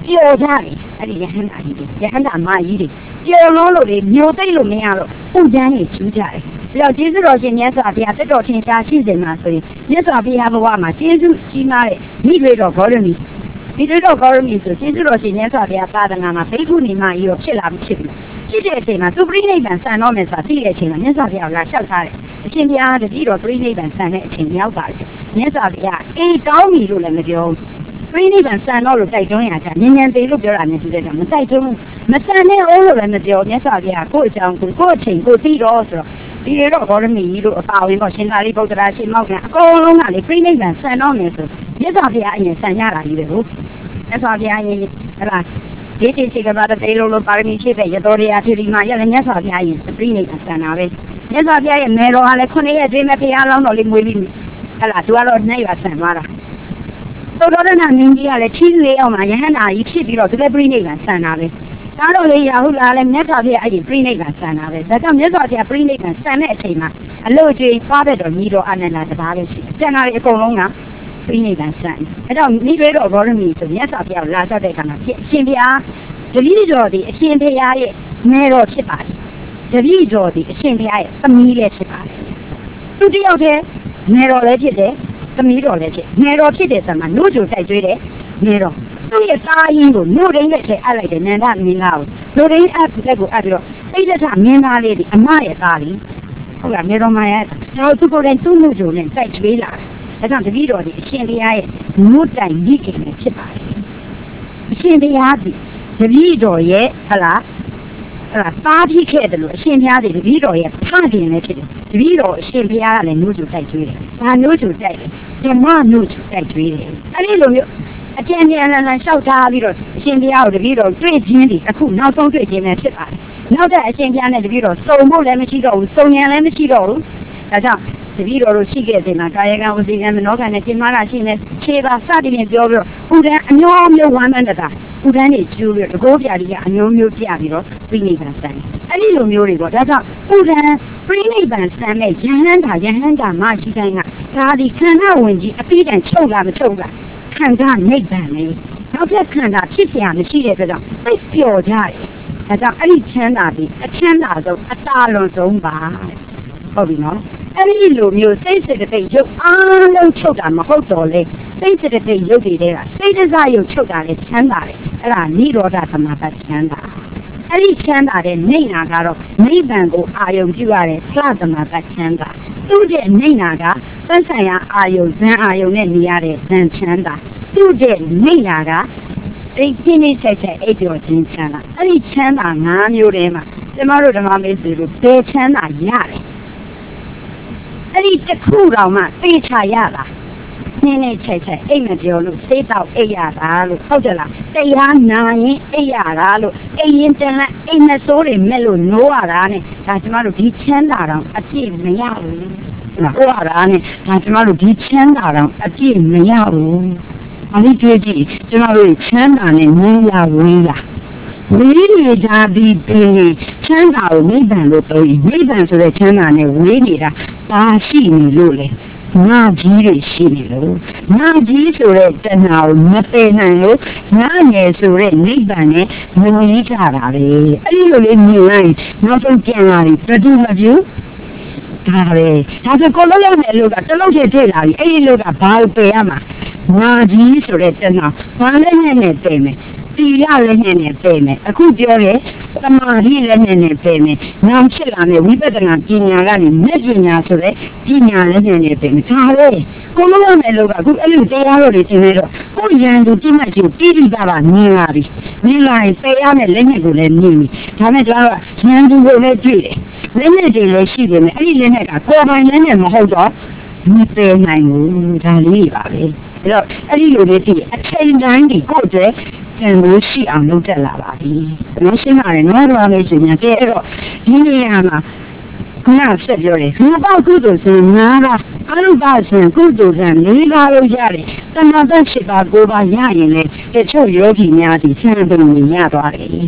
ပြောကြတယ်အဲ့ဒီယဟန္တာကြီးတွေယဟန္တာမကြီးတွေပြောလုံးလို့လေမျိုးသိလို့မရတော့ဥဒန်းကြီးကျူးကြတယ်ပြီးတော့ကျေးဇူးတော်ရှင်မြတ်စွာဘုရားတက်တော်ထင်ရှားရှိစေမှာဆိုရင်မြတ်စွာဘုရားဘဝမှာကျေးဇူးကြီးမားတဲ့မိတွေတော်ဂေါရမီဒီတွေတော့ကောင်းပြီဆိုကျေးဇူးတော်ရှင်မြတ်စွာဘုရားသာသနာမှာဘိက္ခုနီမကြီးရောဖြစ်လာပြီဖြစ်ပြီဖြစ်တဲ့အချိန်မှာသူပြိဋိဘံဆန်တော့မယ်ဆိုတာသိတဲ့အချိန်မှာမြတ်စွာဘုရားကလာလျှောက်ထားတယ်အရှင်ဘုရားတတိတော်ပြိဋိဘံဆန်တဲ့အချိန်ရောက်ပါတယ်မြတ်စွာဘုရားအေးကောင်းပြီလို့လည်းမပြောပြိဋိဘံဆန်တော့လို့တိုက်တွန်းရတာညဉ့်ညံသေးလို့ပြောတာမျိုးတူတဲ့တော့မတိုက်တွန်းမဆန်နဲ့အောင်လို့လည်းမပြောမြတ်စွာဘုရားကိုယ့်အကြောင်းကိုကိုယ့်အချိန်ကိုသိတော့ဆိုတော့ဒီရတော့ဘောရမီကြီးတို့အပါဝင်တော့ရှင်သာရိပုတ္တရာရှင်မောက္ခအကုန်လုံးကလေပြိဋိဘံဆန်တော့မယ်ဆိုမြတ်စွာဘုရားအရင်ဆန်ရတာကြီးပဲဟုတ်မြတ်စွာဘုရားရင်ဟလာဒီတိစိကဘာတေလိုလိုပါရမီရှိတဲ့ရတော်ရအထီမှာရလည်းမြတ်စွာဘုရားရင်ပြိဋိဘံဆန်တာပဲမြတ်စွာဘုရားရဲ့မေတော်ကလည်းခုနှစ်ရက်အတွင်းမဲ့ဘုရားလောင်းတော်လေးမွေးပြီးဟလာသူကတော့နှစ်ရက်ဆန်သွားတာသုတ္တရဏမင်းကြီးကလည်းထီးလေးအောင်မှာယဟန္တာကြီးဖြစ်ပြီးတော့သူလည်းပြိဋိဘံဆန်တာပဲဒါတော့လေရာဟုလာလည်းမြတ်စွာဘုရားအဲ့ဒီပြိဋိဘံဆန်တာပဲဒါကြောင့်မြတ်စွာဘုရားပြိဋိဘံဆန်တဲ့အချိန်မှာအလို့ကျွေးသွားတဲ့တော်ညီတော်အာနန္ဒာတပါးပဲရှိကျန်တာတွေအကုန်လုံးကပြိဋိဘံဆန်အဲ့တော့မိတွေတော်ဘောရမီဆိုမြတ်စွာဘုရားလာရောက်တဲ့အခါမှာဖြစ်အရှင်ဘုရားတပည့်တော်ဒီအရှင်ဘုရားရဲ့မဲတော်ဖြစ်ပါတယ်တပည့်တော်ဒီအရှင်ဘုရားရဲ့သမီးလည်းဖြစ်ပါတယ်သူတယောက်တည်းမဲတော်လည်းဖြစ်တယ်သမီးတော်လည်းဖြစ်မဲတော်ဖြစ်တဲ့ဆံမှာနှုတ်ကြိုတိုက်ကျွေးတယ်မဲတော်သူ့ရဲ့သားရင်းကိုနှုတ်ရင်းနဲ့ထည့်အပ်လိုက်တယ်နန္ဒမင်းသားကိုနှုတ်ရင်းအပ်တဲ့ကိုအပ်ပြီးတော့အိဒ္ဓမင်းသားလေးဒီအမရဲ့သားလေးဟုတ်လားမဲတော်မရဲ့ကျွန်တော်သူကိုယ်တိုင်သူ့နှုတ်ကြိုနဲ့တိုက်ကျွေးလာတယ်ဒါကြောင့်တပည့်တော်ဒီအရှင်ဘုရားရဲ့နှုတ်တိုင်မိခင်နဲ့ဖြစ်ပါတယ်အရှင်ဘုရားဒီတပည့်တော်ရဲ့ဟလားအဲ့ဒါသားဖြစ်ခဲ့တယ်လို့အရှင်ဘုရားဒီတပည့်တော်ရဲ့ဖခင်လည်းဖြစ်တယ်တပည့်တော်အရှင်ဘုရားကလည်းနှုတ်ကြိုတိုက်ကျွေးတယ်ဒါနှုတ်ကြိုတိုက်တယ်ဓမ္မနှုတ်ကြိုတိုက်ကျွေးတယ်အဲ့ဒီလိုမျိုးအကျဉ်းကျဉ်းလန်းလန်းလျှောက်ထားပြီးတော့အရှင်ဘုရားကိုတပည့်တော်တွေ့ချင်းဒီအခုနောက်ဆုံးတွေ့ချင်းနဲ့ဖြစ်ပါတယ်နောက်တဲ့အရှင်ဘုရားနဲ့တပည့်တော်စုံဖို့လည်းမရှိတော့ဘူးစုံဉဏ်လည်းမရှိတော့ဘူးဒါကြောင့်တပည့်တော်တို့ရှိခဲ့တဲ့မှာကာယကံဝစီကံမနောကံနဲ့ကျင်မာတာရှိနေခြေသာစသည်ဖြင့်ပြောပြီးတော့ဥဒန်းအမျိုးမျိုးဝမ်းမန္တတာဥဒန်းတွေကျူးပြီးတော့တကောပြာကြီးကအမျိုးမျိုးပြပြီးတော့ပြိဋိဘံဆန်အဲ့ဒီလိုမျိုးတွေပေါ့ဒါကြောင့်ဥဒန်းပြိဋိဘံဆန်မဲ့ယဟန္တာယဟန္တာမရှိတိုင်းကဒါဒီခန္ဓာဝင်ကြီးအပိတန်ချုပ်လာမချုပ်လာခန္ဓာနိဗ္ဗာန်လေနောက်ထပ်ခန္ဓာဖြစ်เสียမရှိတဲ့အတွက်ကြောင့်သိပျော်ကြတယ်ဒါကြောင့်အဲ့ဒီချမ်းသာပြီးအချမ်းသာဆုံးအတာလွန်ဆုံးပါဟုတ်ပြီနော်အဲ့ဒီလိုမျိုးစိတ်စိတ်တိတ်ရုပ်အားလုံးချုပ်တာမဟုတ်တော့လေစိတ်စိတ်တိတ်ရုပ်တွေတဲ့ကစိတ်တစားရုပ်ချုပ်တာလေချမ်းသာတယ်အဲ့ဒါနိရောဓသမဘချမ်းသာအဲ့ဒီချမ်းသာတဲ့နေနာကတော့နိဗ္ဗာန်ကိုအာယုံပြုရတဲ့သလသမဘချမ်းသာသူ့တဲ့နေနာကသစ္စာယအာယုံဇံအာယုံနဲ့နေရတဲ့ဇံချမ်းသာသူ့တဲ့နေနာကဒီပြင်းနေချက်ချက်အိပ်ပျော်ခြင်းချမ်းသာအဲ့ဒီချမ်းသာ၅မျိုးတည်းမှာကျမတို့ဓမ္မမေစုလို့ဘယ်ချမ်းသာရတယ်အဲ့ဒီတစ်ခုတော့မှသိချရတာနင်းနေချက်ချက်အိမ်မပြောလို့စေးတော့အိပ်ရတာလို့ဟုတ်ကြလားတရားနာရင်အိပ်ရတာလို့အိမ်ရင်တန်လိုက်အိမ်မစိုးတွေမဲ့လို့နိုးရတာနဲ့ဒါကျမတို့ဒီချမ်းသာတော့အပြည့်မရဘူးနော်ဟောရတာနဲ့ဒါကျမတို့ဒီချမ်းသာတော့အပြည့်မရဘူးအဲ့ဒီတွေ့ကြည့်ကျမတို့ချမ်းသာနဲ့နင်းရဝေးလားဝေးနေကြပြီးပြီးချမ်းသာကိုနိဗ္ဗာန်လို့ပြောရင်နိဗ္ဗာန်ဆိုတဲ့ချမ်းသာနဲ့ဝေးနေတာပါရှိနေလို့လေငါကြီးတွေရှိနေလို့ငါကြီးဆိုတဲ့တဏှာကိုမပယ်နိုင်လို့ငါငယ်ဆိုတဲ့နိဗ္ဗာန်နဲ့မဝေးကြတာလေအဲ့ဒီလိုလေးမြင်လိုက်နောက်ဆုံးပြန်လာပြီပြတုမပြုဒါပဲဒါဆိုကိုလုံးရမယ်လို့ကတလုံးချေထိလာပြီအဲ့ဒီလို့ကဘာကိုပယ်ရမှာငါကြီးဆိုတဲ့တဏှာဘာလဲနဲ့နဲ့ပယ်မယ်တီရလည်းနဲ့နဲ့ပယ်မယ်အခုပြောတယ်သမာဓိလည်းနဲ့နဲ့ပယ်မယ်နာမ်ဖြစ်လာတဲ့ဝိပဿနာပညာကနေမျက်ပညာဆိုတဲ့ပညာလည်းနဲ့နဲ့ပယ်မယ်ဒါလေကိုလုံးရမယ်လို့ကအခုအဲ့လိုတရားတော်တွေသင်နေတော့ကိုရန်သူတိမှတ်ချူတိတိပါပါမြင်လာပြီမြင်လာရင်ပယ်ရမယ်လက်နဲ့ကိုလည်းမြင်ပြီဒါနဲ့ကျွန်တော်ကရန်သူကိုလည်းတွေ့တယ်လက်နဲ့တွေလည်းရှိတယ်အဲ့ဒီလက်နဲ့ကကိုယ်ပိုင်လက်နဲ့မဟုတ်တော့မပယ်နိုင်ဘူးဒါလေးပါပဲအဲ့တော့အဲ့ဒီလိုလေးတည်းအချိန်တိုင်းဒီကိုယ်တည်းကျန်လို့ရှိအောင်လုပ်တတ်လာပါပြီ။နော်ရှင်းပါတယ်နော်တော့လည်းရှင်များကဲအဲ့တော့ဒီနေရာမှာခုနဆက်ပြောတယ်ရူပကုသိုလ်ဆိုငါးပါးအရုပဆိုကုသိုလ်ကလေးပါးလို့ရတယ်။တဏှာသက်ရှိပါကိုပါရရင်လေတချို့ယောဂီများဒီဆံပုံကြီးရသွားတယ်။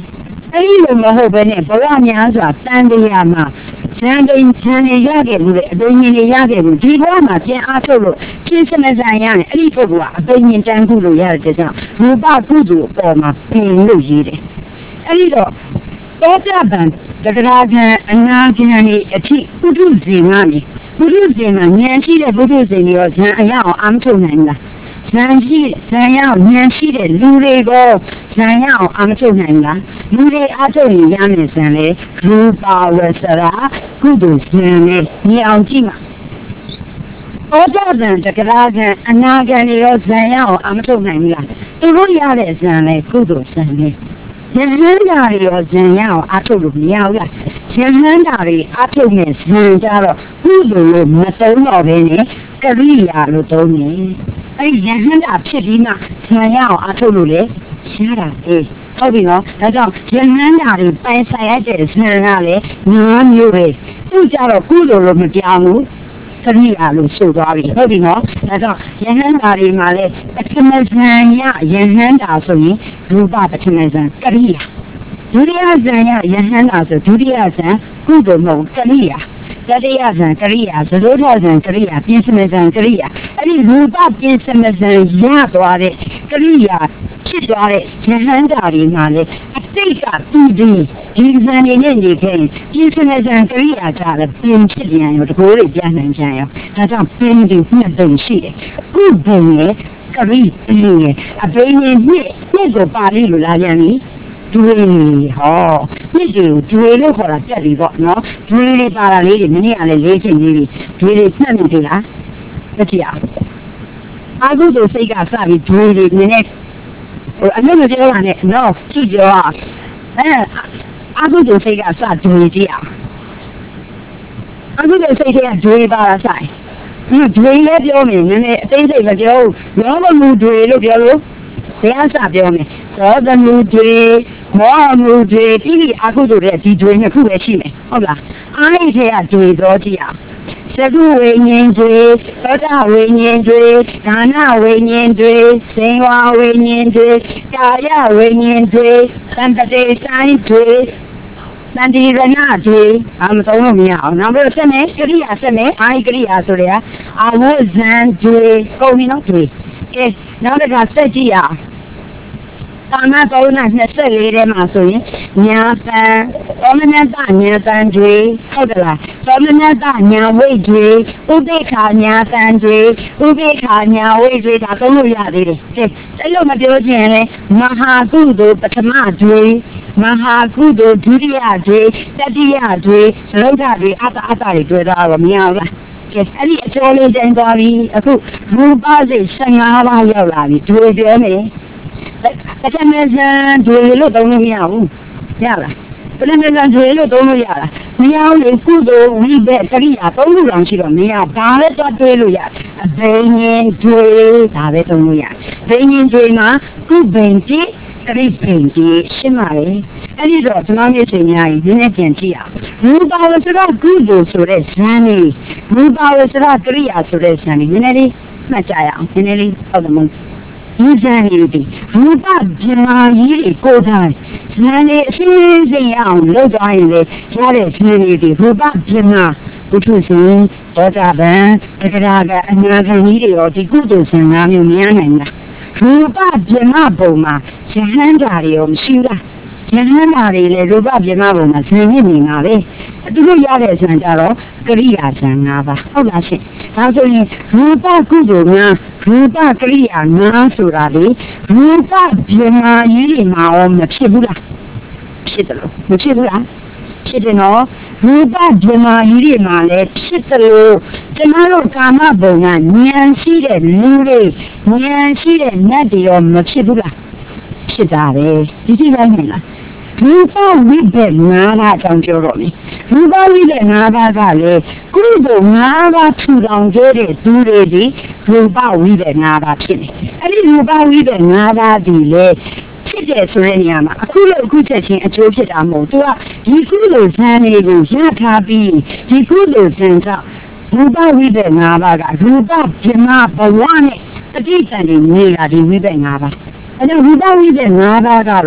အဲ့ဒီလိုမဟုတ်ဘဲနဲ့ဘဝများစွာတန်တရားမှာဇန်တိန်ဇန်နေရခဲ့ဘူးလေအပိဉ္ဇဉ်ရခဲ့ဘူးဒီဘဝမှာပြန်အားထုတ်လို့ပြင်းစမစံရတယ်အဲ့ဒီပုဂ္ဂိုလ်ကအပိဉ္ဇဉ်တန်းခုလို့ရတဲ့ကြောင့်ရူပကုသိုလ်အပေါ်မှာပြင်လို့ရေးတယ်အဲ့ဒီတော့တောပြပံတက္ကရာကံအနာကံนี่အထိပုထုဇဉ်ကနေပုထုဇဉ်မှာဉာဏ်ရှိတဲ့ပုထုဇဉ်တွေရောဇန်အရအောင်အာမထုတ်နိုင်လားဇန်ရှိဇန်ရအောင်ဉာဏ်ရှိတဲ့လူတွေကိုဇန်ရအောင်အာမထုတ်နိုင်လားလူတွေအားထုတ်ရင်ရမယ်ဇန်လေရူပါဝဆရာကုသိုလ်ဇန်နဲ့မြင်အောင်ကြည့်မှာဩဇာဇန်တက္ကရာကံအနာကံတွေရောဇန်ရအောင်အာမထုတ်နိုင်ဘူးလားသူတို့ရတဲ့ဇန်လေကုသိုလ်ဇန်နဲ့ယဟန်ဓာတွေရောဇန်ရအောင်အားထုတ်လို့မရဘူးလားယဟန်ဓာတွေအားထုတ်နေဇန်ကြတော့ကုသိုလ်လို့မသုံးတော့ဘဲနဲ့ကရိယာလို့သုံးနေအဲ့ဒီယဟန်ဓာဖြစ်ပြီးမှဇန်ရအောင်အားထုတ်လို့လေရှားတာအေးဟုတ်ပြီနော်ဒါကြောင့်ယဟန်ဓာတွေပိုင်ဆိုင်ရတဲ့ဇန်ကလည်းငါးမျိုးပဲသူကြတော့ကုသိုလ်လို့မပြောင်းဘူးကရိယာလို့ဆိုသွားပြီဟုတ်ပြီနော်ဒါကြောင့်ယဟန်ဓာတွေမှာလည်းပထမဇန်ရယဟန်ဓာဆိုရင်ရူပပထမဇန်ကရိယာဒုတိယဇန်ရယဟန်ဓာဆိုဒုတိယဇန်ကုသိုလ်မဟုတ်ကရိယာတတိယဇန်ကရိယာသဒုထဇန်ကရိယာပြင်းစမဇန်ကရိယာအဲ့ဒီရူပပြင်းစမဇန်ရသွားတဲ့ကရိယာဖြစ်သွားတဲ့ယဟန်ဓာတွေမှာလည်းအတိတ်ကပြီးပြီးဒီဇန်နေနဲ့နေခဲ့ပြင်းစမဇန်ကရိယာကြတယ်ပြင်းဖြစ်ပြန်ရောတကိုယ်တွေပြန်နိုင်ကြရောဒါကြောင့်ပြင်းပြီးနှစ်ပုံရှိတယ်ကုဘုံရဲ့ကရိပြင်းရဲ့အပိဉ္ဇဉ်နှစ်နှစ်ကိုပါဠိလိုလာပြန်ပြီတွေဟောနှစ်တွေကိုတွေလို့ခေါ်တာပြတ်ပြီပေါ့နော်တွေတွေပါတာလေးတွေမနေ့ကလည်းလေးချိန်လေးတွေတွေတွေနှက်နေသေးလားမကြည့်အောင်အာဟုတို့စိတ်ကစပြီးတွေတွေနည်းနည်းဟိုအနည်းမပြောတာနဲ့နော်ကြည့်ကြောအဲအာဟုတို့စိတ်ကစတွေကြည့်အောင်အာဟုတို့စိတ်ကတွေပါတာဆိုင်ဒီတွေလည်းပြောမယ်နည်းနည်းအသိစိတ်မပြောဘူးရောမမှုတွေလို့ပြောလို့ဘယ်အစပြောမယ်သောတမှုတွေမောမှုတွေပြီးပြီးအခုတို့တဲ့ဒီတွေနှစ်ခုပဲရှိမယ်ဟုတ်လားအားရတဲ့ကတွေတော့ကြည့်အောင်သကုဝိညာဉ်တွေသောတာဝိညာဉ်တွေဒါနဝိညာဉ်တွေစေဝါဝိညာဉ်တွေကာယဝိညာဉ်တွေသံတတေဆိုင်တွေတန်ဒီရဏတွေအမသုံးလို့မရအောင်နောက်ပြီးဆက်မယ်ကရိယာဆက်မယ်အာကရိယာဆိုတဲ့အာဝဇန်တွေကုန်ပြီနော်တွေအဲနောက်တစ်ခါဆက်ကြည့်ရအောင်သာမကောင်းနာနှစ်ဆက်လေးထဲမှာဆိုရင်ညာပန်သောမနတညာပန်တွေဟုတ်တယ်လားသောမနတညာဝိတ်တွေဥပိ္ပခာညာပန်တွေဥပိ္ပခာညာဝိတ်တွေဒါသုံးလို့ရသေးတယ်ကဲအဲ့လိုမပြောချင်လဲမဟာကုသိုလ်ပထမတွေမဟာကုသိုလ်ဒုတိယတွေတတိယတွေသရုပ်ထတွေအတ္တအတ္တတွေတွေ့တော့မရဘူးလားကဲအဲ့ဒီအကျော်လေးတင်သွားပြီအခုရူပစိတ်ဆယ်ငါးပါးရောက်လာပြီတွေပြောမယ်ပထမဇန်တွေလို့သုံးလို့မရဘူးရလားပထမဇန်တွေလို့သုံးလို့ရလားမရဘူးလေကုသိုလ်ဝိဘက်ကရိယာသုံးခုတောင်ရှိတော့မရဒါလည်းတော့တွေးလို့ရအဘိညာဉ်တွေဒါပဲသုံးလို့ရဘိညာဉ်တွေမှာကုဘိန်တိကရိဘိန်တိရှင်းပါလေအဲ့ဒီတော့ကျွန်တော်မျက်စိများကြီးနည်းနည်းပြန်ကြည့်အောင်ရူပဝဆရကုသိုလ်ဆိုတဲ့ဇန်လေးရူပဝဆရကရိယာဆိုတဲ့ဇန်လေးနည်းနည်းလေးမှတ်ကြရအောင်နည်းနည်းလေးဟုတ်တယ်မဟုတ်ဒီဇန်လေးဒီရူပဇမာကြီးကိုယ်တိုင်ဇန်လေးအရှင်းရှင်းအောင်လုပ်သွားရင်လေရတဲ့ဇန်လေးဒီရူပဇမာဘုထုရှင်ဒေါတာဗံတက္ကရာကအနာဂံကြီးတွေရောဒီကုသိုလ်ဇန်၅မျိုးများနိုင်လားရူပဇမာပုံမှာယဟန်ဓာတွေရောမရှိလားယဟန်ဓာတွေလေရူပဇမာပုံမှာဇန်နဲ့နေငါပဲသူတို့ရတဲ့ဇန်ကြတော့ကရိယာဇန်၅ပါးဟုတ်လားရှင်ဒါဆိုရင်ရူပကုသိုလ်များရူပကရိယာငါးဆိုတာလေရူပဗြဟ္မာကြီးတွေမှာရောမဖြစ်ဘူးလားဖြစ်တယ်လို့မဖြစ်ဘူးလားဖြစ်တယ်နော်ရူပဗြဟ္မာကြီးတွေမှာလည်းဖြစ်တယ်လို့ကျွန်တော်တို့ကာမဘုံကဉာဏ်ရှိတဲ့လူတွေဉာဏ်ရှိတဲ့နတ်တွေရောမဖြစ်ဘူးလားဖြစ်တာပဲဒီကြည့်လိုက်နေလားရူပဝိဘက်ငါးပါးအကြောင်းပြောတော့မယ်ရူပဝိဘက်ငါးပါးကလည်းကုသိုလ်ငါးပါးထူထောင်ခဲ့တဲ့သူတွေဒီရူပဝိဘက်ငါးပါးဖြစ်နေအဲ့ဒီရူပဝိဘက်ငါးပါးဒီလေဖြစ်တဲ့ဆိုတဲ့နေရာမှာအခုလို့အခုချက်ချင်းအကျိုးဖြစ်တာမဟုတ်သူကဒီကုသိုလ်ဇန်တွေကိုရထားပြီးဒီကုသိုလ်ဇန်ကရူပဝိဘက်ငါးပါးကရူပဗြဟ္မာဘဝနဲ့တတိတန်တွေနေတာဒီဝိဘက်ငါးပါးအဲ့တော့ရူပဝိဘက်ငါးပါးကတော့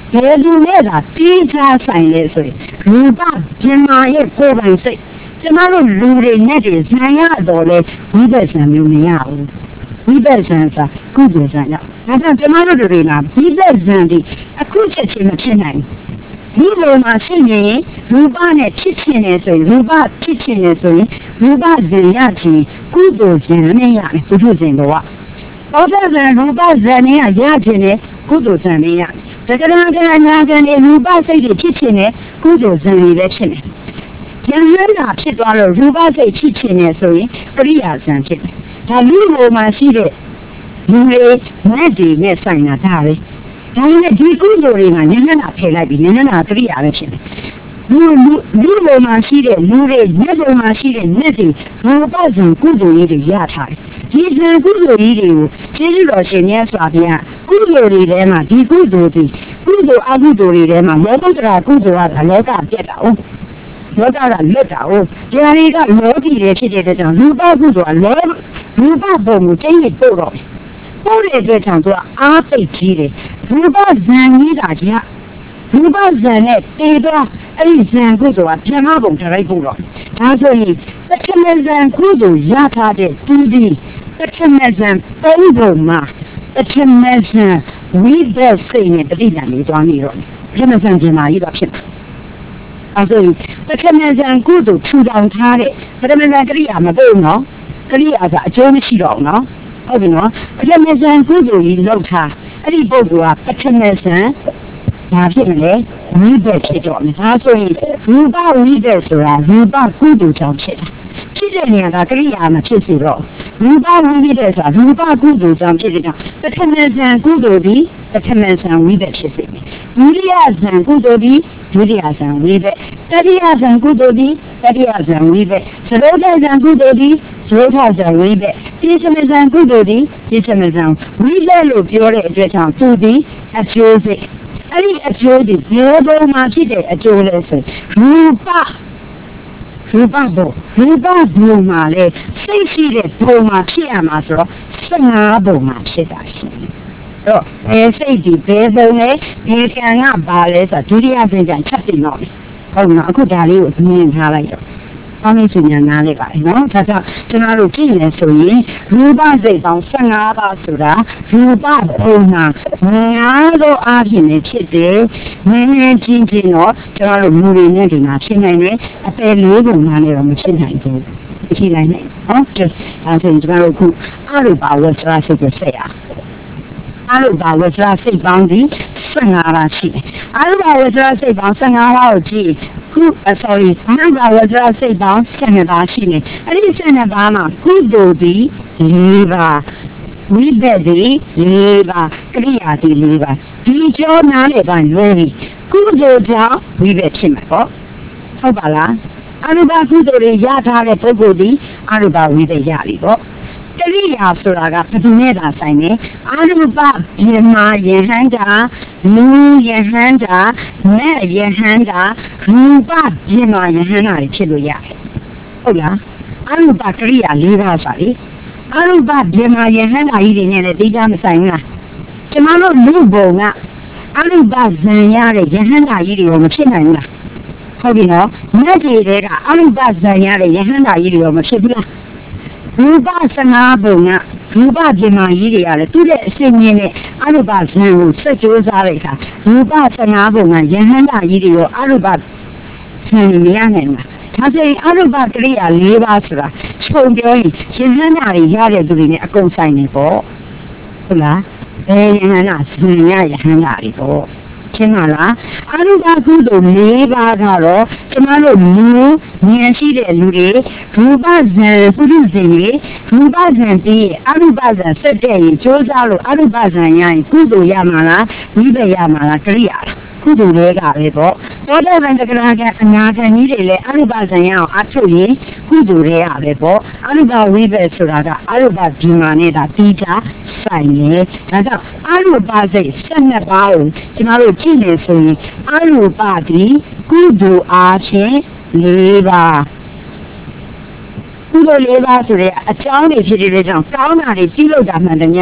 ဘယ်သူနဲ့သာတေးချဆိုင်လဲဆိုရင်ရူပပြမာရဲ့ကိုယ်ပိုင်စိတ်ကျမတို့လူတွေနဲ့တွေဇံရတော့လေဝိပဿနာမျိုးမရဘူးဝိပဿနာစာကုသိုလ်ဇံရောက်ဒါကြောင့်ကျမတို့တွေကဝိပဿနာဒီအခုချက်ချင်းမဖြစ်နိုင်ဘူးဒီလိုမှရှိရင်ရူပနဲ့ဖြစ်ခြင်းနဲ့ဆိုရင်ရူပဖြစ်ခြင်းနဲ့ဆိုရင်ရူပဇံရခြင်းကုသိုလ်ဇံနဲ့ရတယ်ပုထုဇဉ်တော်ကဘောဓဇံရူပဇံနဲ့ရခြင်းနဲ့ကုသိုလ်ဇံနဲ့ရတကယ်တမ်းအနာဂတ်နဲ့ရူပစိတ်တွေဖြစ်ခြင်းနဲ့ကုသိုလ်ဇံတွေလည်းဖြစ်နေဉာဏ်ရတာဖြစ်သွားလို့ရူပစိတ်ဖြစ်ခြင်းနဲ့ဆိုရင်ပရိယာဇံဖြစ်တယ်ဒါလူလိုမှရှိတဲ့လူတွေနဲ့ဒီနဲ့ဆိုင်တာဒါပဲဒါနဲ့ဒီကုသိုလ်တွေကဉာဏ်ရတာဖယ်လိုက်ပြီးဉာဏ်ရတာပရိယာပဲဖြစ်တယ်လူလူလူလိုမှရှိတဲ့လူတွေညက်လိုမှရှိတဲ့ညက်တွေရူပဇံကုသိုလ်တွေရထားတယ်ဒီဇံကုသိုလ်ကြီးတွေကိုကျေးဇူးတော်ရှင်မြတ်စွာဘုရားကုသိုလ်တွေထဲမှာဒီကုသိုလ်တွေကုသိုလ်အကုသိုလ်တွေထဲမှာလောကုတ္တရာကုသိုလ်ကလောကပြတ်တာ哦လောကကလွတ်တာ哦ဒီဟာတွေကလောကီတွေဖြစ်တဲ့ကြောင့်ရူပကုသိုလ်ကလောရူပဘုံကိုကျင့်နေပို့တော့ပို့တဲ့အတွက်ကြောင့်သူကအားသိကြီးတယ်ရူပဇံကြီးတာကြီးရူပဇံနဲ့တည်တော့အဲ့ဒီဇံကုသိုလ်ကပြမဘုံထားလိုက်ပို့တော့ဒါဆိုရင်ပထမဇံကုသိုလ်ရထားတဲ့သူဒီပထမဇံပုံဘုံမှာပထမဇံဝိဘတ်စိတ်နဲ့တတိယနေသွားနေတော့ပထမဇံကျင်မာကြီးတော့ဖြစ်တယ်အဲဆိုရင်ပထမဇံကုသိုလ်ထူထောင်ထားတဲ့ပထမဇံကရိယာမပို့နော်ကရိယာကအကျိုးမရှိတော့ဘူးနော်ဟုတ်ပြီနော်ပထမဇံကုသိုလ်ကြီးလောက်ထားအဲ့ဒီပုဂ္ဂိုလ်ကပထမဇံဘာဖြစ်မလဲဝိဘတ်ဖြစ်တော့မယ်ဒါဆိုရင်ရူပဝိဘတ်ဆိုတာရူပကုသိုလ်ကြောင့်ဖြစ်တာဖြစ်တဲ့နေရာကကရိယာမဖြစ်စေတော့ရူပဝိဘတ်ဆိုတာရူပကုသိုလ်ကြောင့်ဖြစ်တဲ့ကြောင့်ပထမဇံကုသိုလ်ပြီးပထမဇံဝိဘတ်ဖြစ်စေမယ်ဒုတိယဇံကုသိုလ်ပြီးဒုတိယဇံဝိဘတ်တတိယဇံကုသိုလ်ပြီးတတိယဇံဝိဘတ်သရုပ်ဇံကုသိုလ်ပြီးသရုပ်ဇံဝိဘတ်ဒီစမဇံကုသိုလ်ပြီးဒီစမဇံဝိဘတ်လို့ပြောတဲ့အတွက်ကြောင့်သူဒီအကျိုးစိတ်အဲ့ဒီအကျိုးဒီဘယ်ဘုံမှာဖြစ်တဲ့အကျိုးလဲဆိုရူပရူပဘုံရူပဘုံမှာလေစိတ်ရှိတဲ့ဘုံမှာဖြစ်ရမှာဆိုတော့ဆယ်ငါးဘုံမှာဖြစ်တာရှင်တော့အဲစိတ်ဒီဘယ်ဘုံလဲဒီကံကပါလဲဆိုဒုတိယသင်္ကြန်ချက်တင်တော့ဟုတ်နော်အခုဒါလေးကိုမြင်ထားလိုက်တော့အမေစုညာနားလေးပါနော်ဒါကြောင့်ကျွန်တော်တို့ကြည့်နေဆိုရင်ရူပစိတ်ပေါင်းဆယ်ငါးပါးဆိုတာရူပဘုံမှာများသောအားဖြင့်ဖြစ်တယ်နည်းနည်းချင်းချင်းတော့ကျွန်တော်တို့မူရင်းနဲ့ဒီမှာဖြစ်နိုင်တယ်အပယ်လေးပုံမှန်လည်းမဖြစ်နိုင်ဘူးဖြစ်နိုင်တယ်ဟုတ်တယ်အဲဆိုရင်ကျွန်တော်တို့ခုအရုပဝဆရာစိတ်ကိုဆက်ရအရုပဝဆရာစိတ်ပေါင်းဒီဆယ်ငါးပါးရှိတယ်အရုပဝဆရာစိတ်ပေါင်းဆယ်ငါးပါးကိုကြည့်ခု sorry အရုပဝဆရာစိတ်ပေါင်းဆယ်နှစ်ပါးရှိတယ်အဲ့ဒီဆယ်နှစ်ပါးမှာကုသိုလ်ဒီလေးပါးဝိဘတ်ဒီလေးပါးကရိယာဒီလေးပါးဒီကြောနားလေပါလွယ်ပြီကုသိုလ်ကြောင့်ဝိဘတ်ဖြစ်မှာပေါ့ဟုတ်ပါလားအရုပကုသိုလ်တွေရထားတဲ့ပုဂ္ဂိုလ်ဒီအရုပဝိဘတ်ရပြီပေါ့ကရိယာဆိုတာကဘယ်သူနဲ့သာဆိုင်လဲအရုပပြမာယဟန္တာလူယဟန္တာမဲ့ယဟန္တာရူပပြမာယဟန္တာတွေဖြစ်လို့ရတယ်ဟုတ်လားအရုပကရိယာ၄ပါးပါလေအရုပပြမာယဟန္တာကြီးတွေနဲ့လည်းသိကြမဆိုင်ဘူးလားကျွန်တော်တို့လူဘုံကအရုပဇံရတဲ့ယဟန္တာကြီးတွေကမဖြစ်နိုင်ဘူးလားဟုတ်ပြီနော်မြတ်ကြီးတွေကအရုပဇံရတဲ့ယဟန္တာကြီးတွေကမဖြစ်ဘူးလားရူပဆငါးဘုံကရူပပြမာကြီးတွေရတယ်သူ့ရဲ့အစစ်မြင့်နဲ့အရုပဇံကိုစက်ကြိုးစားလိုက်တာရူပဆငါးဘုံကယဟန္တာကြီးတွေရောအရုပဇံမရနိုင်ဘူးဒါဆိုရင်အရုပကရိယာ၄ပါးဆိုတာခြုံပြောရင်ယဟန္တာတွေရတဲ့သူတွေနဲ့အကုန်ဆိုင်နေပေါ့ဟုတ်လားဘယ်ယဟန္တာဇံရယဟန္တာတွေပေါ့ရှင်းပါလားအရုပကုသိုလ်၄ပါးကတော့ကျမတို့လူဉာဏ်ရှိတဲ့လူတွေရူပဇံပုရိသေရူပဇံပြီးအရုပဇံစက်တဲ့ရင်ကြိုးစားလို့အရုပဇံရရင်ကုသိုလ်ရမှာလားဝိဘတ်ရမှာလားကရိယာကုသိုလ်တွေကပဲပေါ့သောတာပန်တက္ကရာကအနာဂတ်ကြီးတွေလည်းအရုပဇံရအောင်အထုတ်ရင်ကုသိုလ်တွေကပဲပေါ့အရုပဝိဘတ်ဆိုတာကအရုပဒီမာနဲ့ဒါတိကျဆိုင်နေဒါကြောင့်အရုပစိတ်၁၂ပါးကိုကျမတို့ကြည့်နေဆိုရင်အရုပဒီကုသိုလ်အားဖြင့်၄ပါးကုသိုလ်၄ပါးဆိုတဲ့အကြောင်းတွေဖြစ်တဲ့ကြောင့်ကောင်းတာတွေပြုလုပ်တာမှန်တယ်ညရ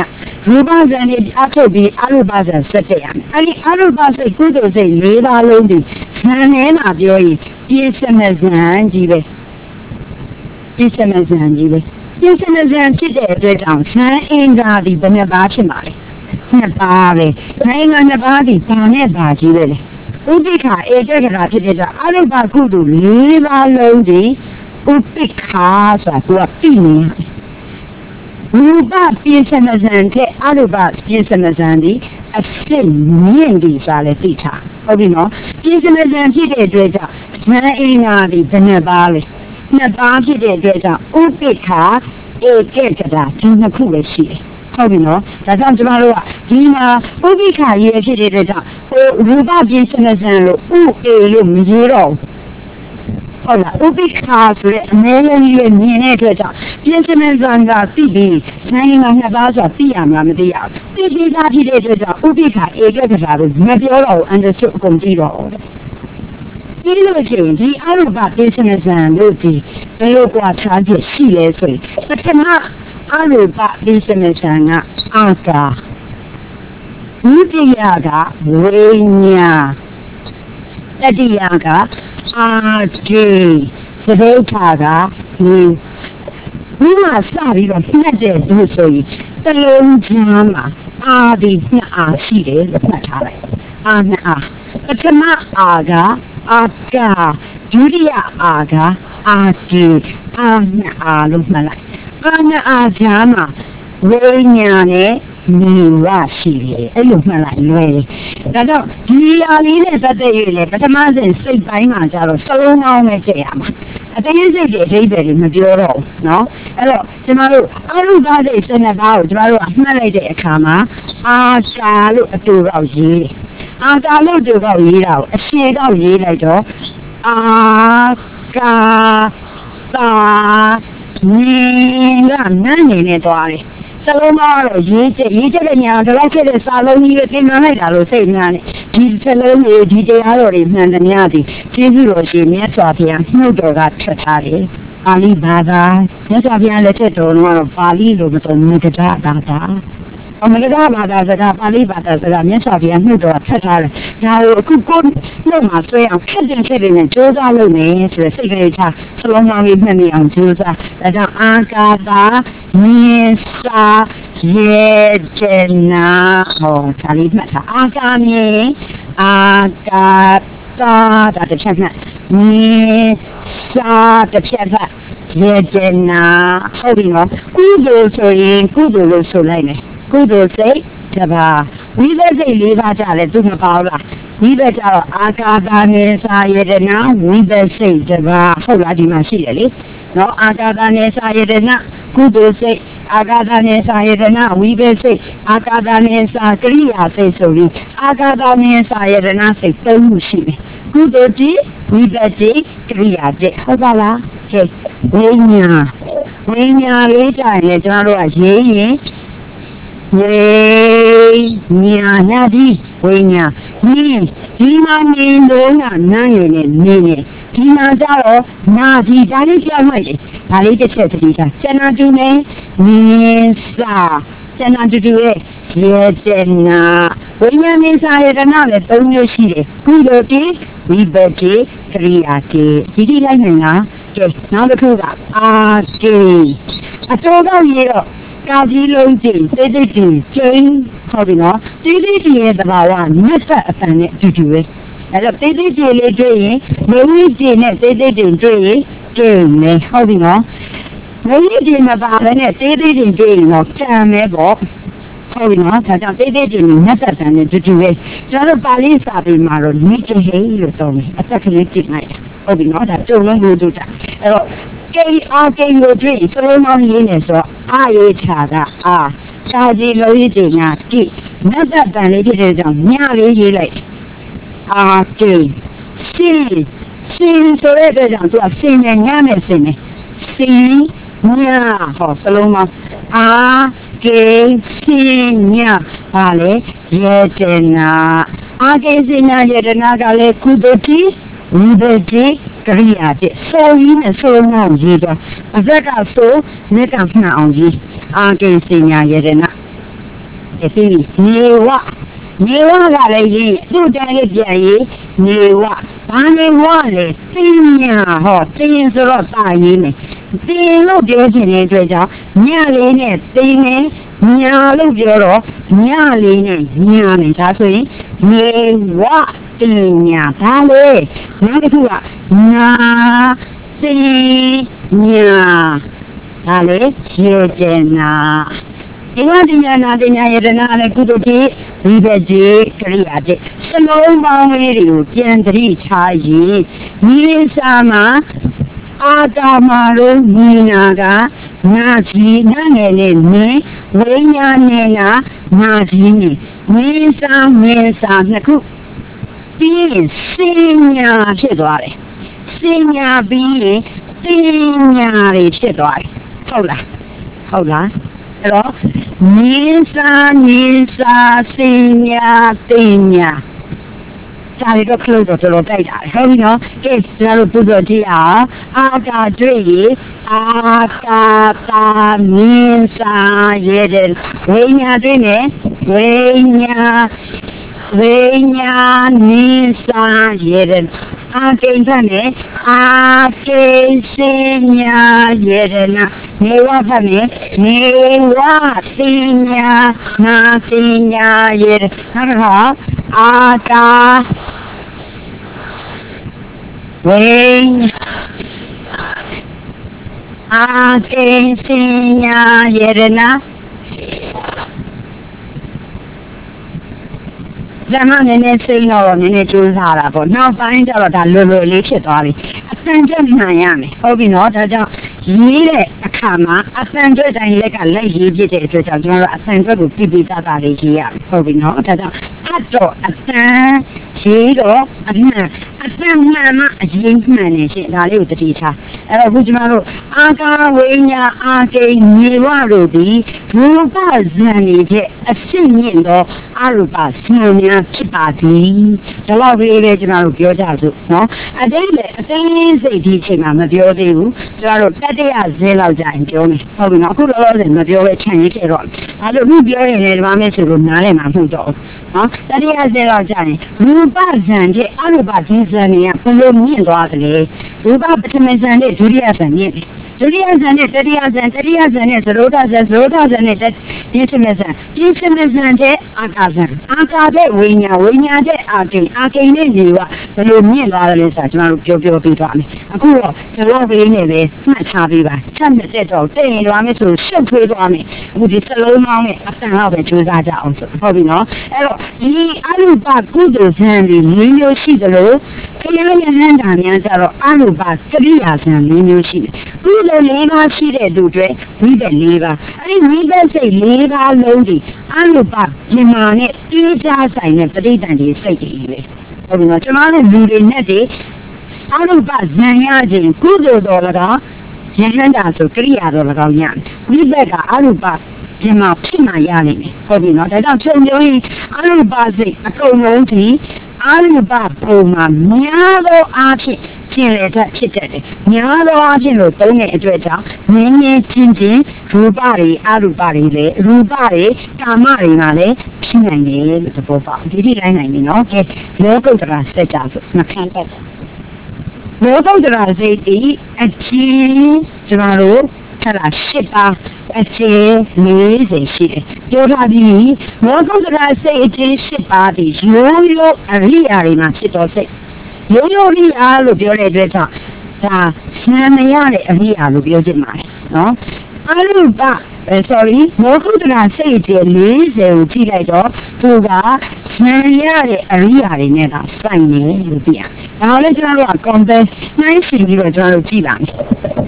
ရူပဇန်နဲ့အထုတ်ပြီးအရုပဇန်ဆက်တဲ့ရမယ်အဲ့ဒီအရုပစိတ်ကုသိုလ်စိတ်လေးပါးလုံးဒီဇန်ထဲမှာပြောရင်ပြည့်စမဲ့ဇန်ကြီးပဲပြည့်စမဲ့ဇန်ကြီးပဲပြည့်စမဲ့ဇန်ဖြစ်တဲ့အတွက်ကြောင့်ဇန်အင်္ဂါဒီဘယ်နှပါးဖြစ်မှာလဲနှစ်ပါးပဲဇန်အင်္ဂါနှစ်ပါးဒီဘာနဲ့ဘာကြီးပဲလေဥပိ္ပခဧကဂရဖြစ်တဲ့ကြောင့်အရုပကုသိုလ်လေးပါးလုံးဒီဥပိ္ပခဆိုတာသူကပြီးနေရူပပြင်းစမဇန်တဲ့အရုပပြင်းစမဇန်ဒီအစစ်မြင့်ဒီစားလဲသိထားဟုတ်ပြီနော်ပြင်းစမဇန်ဖြစ်တဲ့အတွက်ကြောင့်ဇန်အင်္ဂါဒီဘယ်နှပါးလဲနှစ်ပါးဖြစ်တဲ့အတွက်ကြောင့်ဥပိ္ပခဧကဂရဒီနှစ်ခုပဲရှိတယ်ဟုတ်ပြီနော်ဒါကြောင့်ကျမတို့ကဒီမှာဥပိ္ပခရေဖြစ်တဲ့အတွက်ကြောင့်ဟိုရူပပြင်းစမဇန်လို့ဥအေလို့မရေးတော့ဟုတ်လားဥပိ္ပခဆိုတဲ့အမဲလေးရဲ့မြင်တဲ့အတွက်ကြောင့်ပြင်းစမဇန်ကသိပြီးနိုင်ငါနှစ်ပါးဆိုတာသိရမှာမသိရဘူးသိပြီးသားဖြစ်တဲ့အတွက်ကြောင့်ဥပိ္ပခဧကဂရလို့မပြောတော့ဘူး understood အကုန်ကြည့်တော့ဒီလိုချင်းဒီအရုပပြင်းစမဇန်လို့ဒီဘယ်လိုကွာခြားချက်ရှိလဲဆိုရင်ပထမအရုပပြင်းစမဇန်ကအာကာဒုတိယကဝိညာဉ်တတိယကအာကေသဘေထာကဒီဒီမှာစပြီးတော့နှက်တဲ့သူဆိုရင်တလုံးချမ်းမှာအာဒီနှစ်အားရှိတယ်လို့မှတ်ထားလိုက်အာနှစ်အားပထမအာကအာကာဒုတိယအာကအာကေအာနှစ်အားလို့မှတ်လိုက်အာနှစ်အားချမ်းမှာဝိညာဉ်နဲ့နေရရှိတယ်အဲ့လိုမှတ်လိုက်လွယ်တယ်ဒါကြောင့်ဒီအလေးနဲ့ပတ်သက်ရလေပထမစဉ်စိတ်ပိုင်းမှာကြတော့စလုံးကောင်းနဲ့ကြည့်ရမှာအတင်းစိတ်တွေအသေးပဲမပြောတော့ဘူးเนาะအဲ့တော့ကျမတို့အရုပစိတ်စနစ်သားကိုကျမတို့ကမှတ်လိုက်တဲ့အခါမှာအာကာလို့အတူကောက်ရေးတယ်အာကာလို့အတူကောက်ရေးတာကိုအရှင်းကောက်ရေးလိုက်တော့အာကာသာနေကနန်းနေနဲ့သွားတယ်စလုံးကတော့ရေးချက်ရေးချက်တဲ့ညာတော့ဖြစ်တဲ့စာလုံးကြီးပဲသင်မှန်လိုက်တာလို့စိတ်များနေဒီစလုံးတွေဒီတရားတော်တွေမှန်သမျှဒီကျေးဇူးတော်ရှင်မြတ်စွာဘုရားနှုတ်တော်ကထွက်ထားတယ်ပါဠိဘာသာမြတ်စွာဘုရားလက်ထက်တော်ကတော့ပါဠိလိုမတော်မြတ်တာဘာသာအမရကဘာသာစကားပါဠိဘာသာစကားမြတ်စွာဘုရားနှုတ်တော်ထွက်ထားတယ်ဒါကိုအခုကိုယ်နှုတ်မှာဆွဲအောင်ခက်တင်ခက်တင်နဲ့ကြိုးစားလုပ်နေဆိုတဲ့စိတ်ကလေးချစလုံးကောင်းလေးမှတ်နေအောင်ကြိုးစားဒါကြောင့်အာကာသာမြင်စာရေကျနာဟောဒါလေးမှတ်ထားအာကာမြင်အာကာသာဒါတစ်ချက်မှတ်မြင်စာတစ်ချက်မှတ်ရေကျနာဟုတ်ပြီနော်ကုသိုလ်ဆိုရင်ကုသိုလ်လို့ဆိုလိုက်မယ်ကုသိုလ်စိတ်တစ်ပါးဝိသေစိတ်လေးပါးကြလဲသူမပေါ့လားဝိသေကြတော့အာကာသာနေစာယတနာဝိသေစိတ်တစ်ပါးဟုတ်လားဒီမှာရှိတယ်လေနော်အာကာသာနေစာယတနာကုသိုလ်စိတ်အာကာသာနေစာယတနာဝိသေစိတ်အာကာသာနေစာကရိယာစိတ်ဆိုပြီးအာကာသာနေစာယတနာစိတ်သုံးခုရှိတယ်ကုသိုလ်တိဝိသေတိကရိယာစိတ်ဟုတ်ပါလားဟဲ့ဝိညာဉ်ဝိညာဉ်လေးကြရင်ကျွန်တော်တို့ကရေးရင်ဝိညာဏတိဝိညာဒီဒီမှာနေလို့ကနားရည်နဲ့နေနေဒီမှာကြတော့နာဒီဒါလေးပြောင်းလိုက်တယ်ဒါလေးတစ်ချက်တည်းကကျန်တာတူနေနေစာကျန်တာတူတူရဲ့ရေကျနာဝိညာဉ်နေစာရတနာလည်းသုံးမျိုးရှိတယ်ကုသိုလ်တိဝိပတ္တိကရိယာတိဒီဒီလိုက်နိုင်လားကဲနောက်တစ်ခုကအာကေအတော်ကောက်ရေတော့ကာကြီးလုံးကြည့်တိတ်တိတ်ကြည့်ကျင်းဟုတ်ပြီနော်တိတ်တိတ်ကြည့်ရဲ့သဘာဝမြတ်သက်အတန်နဲ့အတူတူပဲအဲ့တော့တိတ်တိတ်ကြည့်လေးတွေ့ရင်မင်းကြီးနဲ့တိတ်တိတ်ကြည့်တွေ့ရင်ကျင်းနေဟုတ်ပြီနော်မင်းကြီးမပါဘဲနဲ့တိတ်တိတ်ကြည့်တွေ့ရင်တော့ကြံမဲပေါ့ဟုတ်ပြီနော်ဒါကြောင့်တိတ်တိတ်ကြည့်မြတ်သက်အတန်နဲ့အတူတူပဲကျွန်တော်ပါဠိစာပေမှာတော့နိကျဟိလို့သုံးတယ်အသက်ကလေးကြည့်လိုက်ဟုတ်ပြီနော်ဒါကြုံလုံးလို့တူတာအဲ့တော့ကေအာကေကိုတွေ့စလုံးမောင်းရင်းနေဆိုအာရေချာကအာစာကြီးလုံးကြီးတင်ညာတိနတ်သက်တန်လေးဖြစ်တဲ့ကြောင့်ညလေးရေးလိုက်အာကေစီစီဆိုတဲ့အတွက်ကြောင့်သူကစင်နဲ့ညနဲ့စင်နဲ့စီညဟောစလုံးမောင်းအာကေစီညပါလေရေတနာအာကေစီညရေတနာကလည်းကုသိုလ်တိဝိသေတိကရိယာတိဆိုရင်းနဲ့ဆိုအောင်ရေးတော့အသက်ကဆိုမြတ်ကမှန်အောင်ရေးအာကေစီညာရတနာပြီးနေဝနေဝကလည်းရင်သူ့တိုင်းလေးပြန်ရေးနေဝဘာနေဝလဲတင်းညာဟောတင်းဆိုတော့တာရေးမယ်တင်းလို့ပြောချင်တဲ့အတွက်ကြောင့်ညလေးနဲ့တင်းနဲ့ညာလို့ပြောတော့ညလေးနဲ့ညာနဲ့ဒါဆိုရင်နေဝတင်းညာဒါလေနောက်တစ်ခုကညာတင်းညာဒါလေရေကျင်နာဒီမှာဒီညာနာဒီညာယတနာနဲ့ကုသိုလ်ကြီးဒီဘက်ကြီးကရိယာတဲ့စလုံးပေါင်းလေးတွေကိုပြန်တတိချရင်ဒီစာမှာအာတာမလို့ညီနာကနာကြီးနာငယ်နဲ့နင်းဝိညာဉ်နဲ့နာနာကြီးနဲ့မင်းစာမင်းစာနှစ်ခုပြီးရင်စင်ညာဖြစ်သွားတယ်စင်ညာပြီးရင်တင်ညာတွေဖြစ်သွားတယ်ဟုတ်လားဟုတ်လားအဲ့တော့မင်းစာမင်းစာစင်ညာတင်ညာဒါတွေတော့ခလို့တော့တော်တော်တိုက်တာဟုတ်ပြီနော်ကဲကျွန်တော်တို့ပြောကြည့်အောင်အာကာတွေ့ရအာကာတာမင်းစာရဲ့ဝိညာဉ်တွေ့မယ်ဝိညာဉ်ဝိညာဉ်မင်းစာရဲ့အာကိဉ္စနဲ့အာကိစညာယေရနာနေဝဖတ်မယ်နေဝစညာနာစညာယေရနောက်တစ်ခါအာတာဝိအာကိစညာယေရနာဇမနည်းနည်းစိတ်တော့နည်းနည်းကြိုးစားတာပေါ့နောက်ပိုင်းကျတော့ဒါလွယ်လွယ်လေးဖြစ်သွားပြီအတန်ကျမှန်ရမယ်ဟုတ်ပြီနော်ဒါကြောင့်ရေးတဲ့အခါမှာအတန်ကျတိုင်းလက်ကလက်ရေးဖြစ်တဲ့အတွက်ကြောင့်ကျွန်တော်တို့အတန်ကျကိုပြပြသားသားလေးရေးရမယ်ဟုတ်ပြီနော်ဒါကြောင့်အတော့အတန်ရေးတော့အမှန်အတန်မှန်မှအရေးမှန်နေရှင်ဒါလေးကိုတတိထားအဲ့တော့ခုကျွန်တော်တို့အာကာဝိညာအာကိမြေဝတို့ဒီရူပဇန်နေတဲ့အစစ်မြင့်သောအရူပဇန်များဖြစ်ပါသည်ဒါတော့ဒီလေကျွန်တော်တို့ပြောကြစို့နော်အတိတ်လေအသိစိတ်ဒီချိန်မှာမပြောသေးဘူးကျွန်တော်တို့တတိယဇဲလောက်ကြာရင်ပြောမယ်ဟုတ်ပြီနော်အခုလောလောဆယ်မပြောပဲခြံရစ်ခဲ့တော့အဲ့လိုအခုပြောရင်လည်းဒီမှာမဲဆိုလို့နားလည်မှာမဟုတ်တော့နော်တတိယဇဲလောက်ကြာရင်ရူပဇန်တဲ့အရူပဇန်တွေကဘယ်လိုမြင့်သွားသလဲရူပပထမဇန်နဲ့ဒုတိယဇန်မြင့်တယ်ဒုတိယဇန်နဲ့တတိယဇန်တတိယဇန်နဲ့သရောဒဇန်သရောဒဇန်နဲ့ပြင်းစမဇန်ပြင်းစမဇန်တဲ့အာကာဇန်အာကာတဲ့ဝိညာဝိညာတဲ့အာကိအာကိနဲ့နေကဘယ်လိုမြင့်သွားလဲဆိုတာကျွန်တော်တို့ပြောပြောပြသွားမယ်အခုတော့ကျွန်တော်ဘေးနဲ့ပဲမှတ်ထားပေးပါချက်မြတ်တော့တဲ့ရင်သွားမယ်ဆိုရှုပ်ထွေးသွားမယ်အခုဒီစလုံးမောင်းနဲ့အတန်တော့ပဲကြိုးစားကြအောင်ဆိုဟုတ်ပြီနော်အဲ့တော့ဒီအရူပကုသိုလ်ဇန်တွေမျိုးမျိုးရှိသလိုခရယဟန်တာများကြတော့အရူပကရိယာဇန်မျိုးမျိုးရှိတယ်ဒီလိုလေးပါးရှိတဲ့လူတွေဝိသက်လေးပါအဲ့ဒီဝိသက်စိတ်လေးပါးလုံးဒီအရူပပြမာနဲ့တေးကြဆိုင်တဲ့ပဋိသင်္ဍေစိတ်တွေပဲဟုတ်ပြီနော်ကျွန်တော်လည်းလူတွေနဲ့တည်းအရူပဇန်ရခြင်းကုသိုလ်တော်၎င်းယဟန်တာဆိုကရိယာတော်၎င်းရဝိသက်ကအရူပပြမာဖြစ်မှရနိုင်တယ်ဟုတ်ပြီနော်ဒါကြောင့်ချုံပြောရင်အရူပစိတ်အကုန်လုံးဒီအရူပပုံမှာများသောအားဖြင့်ကျင်လေတတ်ဖြစ်တတ်တယ်။များသောအားဖြင့်လို့သုံးတဲ့အတွက်ကြောင့်နည်းနည်းချင်းချင်းရူပတွေအရူပတွေလည်းရူပတွေကာမတွေကလည်းဖြစ်နိုင်တယ်လို့သဘောပေါက်ဒီဒီတိုင်းနိုင်ပြီနော်။ကဲလောကုတ္တရာစัจ जा ဆိုနှခမ်းတက်လောကုတ္တရာစိတ်ဒီအချင်းကျွန်တော်တို့ထပ်လာရှစ်ပါအချင်းလေးစိတ်ရှိတယ်။ပြောထားပြီးလောကုတ္တရာစိတ်အချင်းရှစ်ပါဒီရိုးရိုးအရိယာတွေမှာဖြစ်တော်စိတ်ရိုးရိုးလေးအားလို့ပြောတဲ့အတွက်ကြောင့်ဒါဆံမရတဲ့အရိယာလို့ပြောချင်ပါတယ်နော်အရူပ sorry မောကုတ္တရာစိတ်တွေလေးဆယ်ကိုကြည့်လိုက်တော့သူကဆံရတဲ့အရိယာတွေနဲ့ကစိုက်နေလို့ပြရဒါလည်းကျွန်တော်တို့က compare နှိုင်းယှဉ်ပြီးတော့ကျွန်တော်တို့ကြည့်ပါမယ်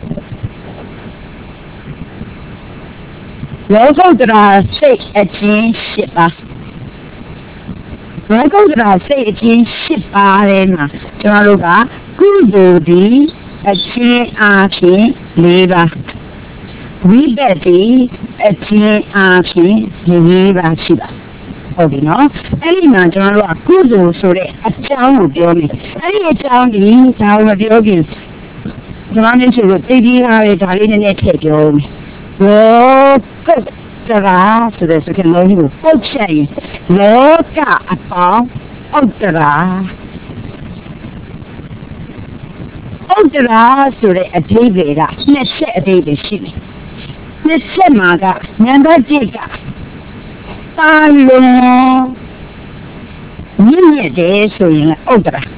လောကုတ္တရာစိတ်အချင်းရှစ်ပါလောကုတ္တရာစိတ်အချင်းရှစ်ပါးထဲမှာကျွန်တော်တို့ကကုသိုလ်ဒီအချင်းအားဖြင့်လေးပါဝိပဿနာအချင်းအားဖြင့်လေးပါရှိပါဟုတ်ပြီနော်အဲ့ဒီမှာကျွန်တော်တို့ကကုသိုလ်ဆိုတဲ့အကြောင်းကိုပြောမယ်အဲ့ဒီအကြောင်းဒီဒါကိုမပြောခင်ကျွန်တော်လည်းဆိုလို့သိပြီးသားပဲဒါလေးနည်းနည်းထည့်ပြောမယ်လောကုတ္တတရာဆိုတဲ့စကားလုံးကိုပုတ်ချက်ရင်လောကအပေါင်းဥတရာဥတရာဆိုတဲ့အဓိပ္ပာယ်ကနှစ်ချက်အဓိပ္ပာယ်ရှိတယ်နှစ်ချက်မှာကနံပါတ်一ကတာလုံးမြင့်မြတ်တယ်ဆိုရင်ဥတရာ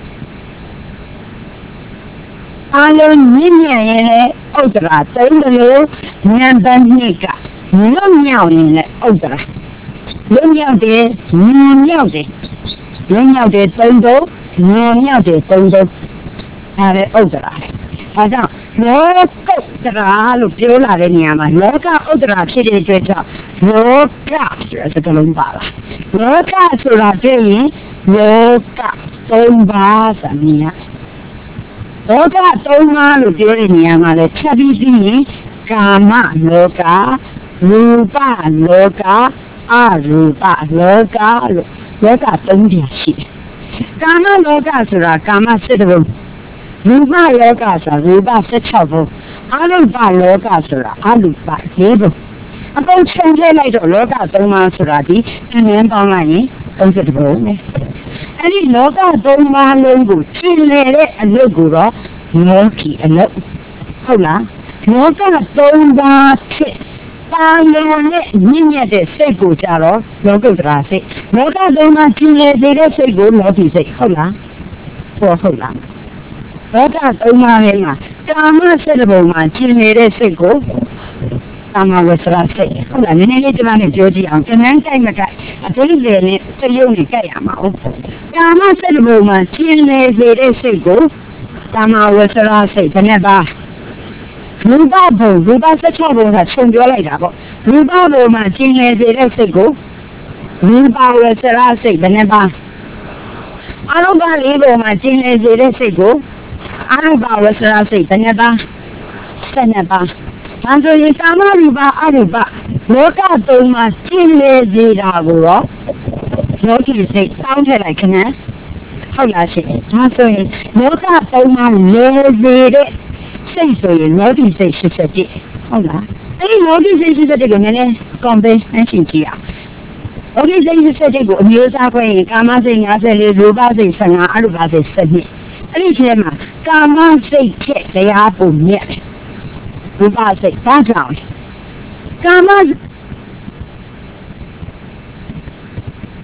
အလုံးမြင့်မြတ်ရင်လည်းဥတရာသုံးတယ်လို့နံပါတ်二ကလွတ်မြောက်ရင်လည်းဥတရာလွတ်မြောက်တယ်ညွန်မြောက်တယ်လွတ်မြောက်တယ်သုံးတော့ညွန်မြောက်တယ်သုံးတော့ဒါလည်းဥတရာအဲကြောင့်လောကုတ္တရာလို့ပြောလာတဲ့နေရာမှာလောကဥတ္တရာဖြစ်တဲ့အတွက်ကြောင့်လောကဆိုတဲ့စကားလုံးပါလားလောကဆိုတာပြရင်လောကသုံးပါးဆိုမြင်ရလောကသုံးပါးလို့ပြောတဲ့နေရာမှာလည်းချက်ပြီးပြီးရင်ကာမလောကရူပလောကအရူပလောကလို့လောကသုံးပါးရှိတယ်ကာမလောကဆိုတာကာမစိတ်တော်ရူပလောကဆိုတာရူပ十七ဘုံအရူပလောကဆိုတာအရူပ၄ဘုံအကုန်ချိန်ပြလိုက်တော့လောကသုံးပါးဆိုတာဒီအနည်းပေါင်းလိုက်ရင်သုံး十ဘုံပဲအဲ့ဒီလောကသုံးပါးလုံးကိုရှင်းလေတဲ့အလုပ်ကိုတော့လောကီအလုပ်ဟုတ်လားလောကသုံးပါးဖြစ်ပါလုံးနဲ့ညဉ့်ညက်တဲ့စိတ်ကိုကြတော့လောကုတ္တရာစိတ်လောကသုံးပါးရှင်းလေစေတဲ့စိတ်ကိုလောကီစိတ်ဟုတ်လားဟုတ်ဟုတ်လားလောကသုံးပါးလေးမှာကာမစိတ်ဘုံမှာကျင်နေတဲ့စိတ်ကိုကာမဝဆရာစိတ်ဟုတ်လားနည်းနည်းလေးကျွန်မနဲ့ပြောကြည့်အောင်ကျွန်တော်ကြိုက်မကြိုက်အသေးလေးနဲ့တရုံနဲ့ကြိုက်ရမှာဟုတ်ကာမစိတ်ဘုံမှာကျင်နေစေတဲ့စိတ်ကိုကာမဝဆရာစိတ်ဘယ်နဲ့ပါရူပဘုံရူပ十七ဘုံကခြုံပြောလိုက်တာပေါ့ရူပဘုံမှာကျင်နေစေတဲ့စိတ်ကိုရူပဝဆရာစိတ်ဘယ်နဲ့ပါအရူပလေးဘုံမှာကျင်နေစေတဲ့စိတ်ကိုအရူပဝဆရာစိတ်ဘယ်နဲ့ပါဆက်နဲ့ပါဒါဆိုရင်ကာမရူပအရူပလောကသုံးပါးကျင်နေစေတာကိုတော့လောကီစိတ်တောင်းထည့်လိုက်ခင်ဗျာဟုတ်လားရှင်ဒါဆိုရင်လောကသုံးပါးလဲစေတဲ့စိတ်ဆိုရင်လောကီစိတ်ရှိချက်ကြည့်ဟုတ်လားအဲ့ဒီလောကီစိတ်ရှိချက်ကိုနည်းနည်းကွန်ပင်းရှင်းကြည့်ရလောကီစိတ်ရှိချက်ကိုအမျိုးအစားခွဲရင်ကာမစိတ်၅၄ရူပစိတ်၁၅အရူပစိတ်၁၂အဲ့ဒီထဲမှာကာမစိတ်ဖြစ်တရားပုံမြတ်ရူပစိတ်ဘာကြောင့်ကာမ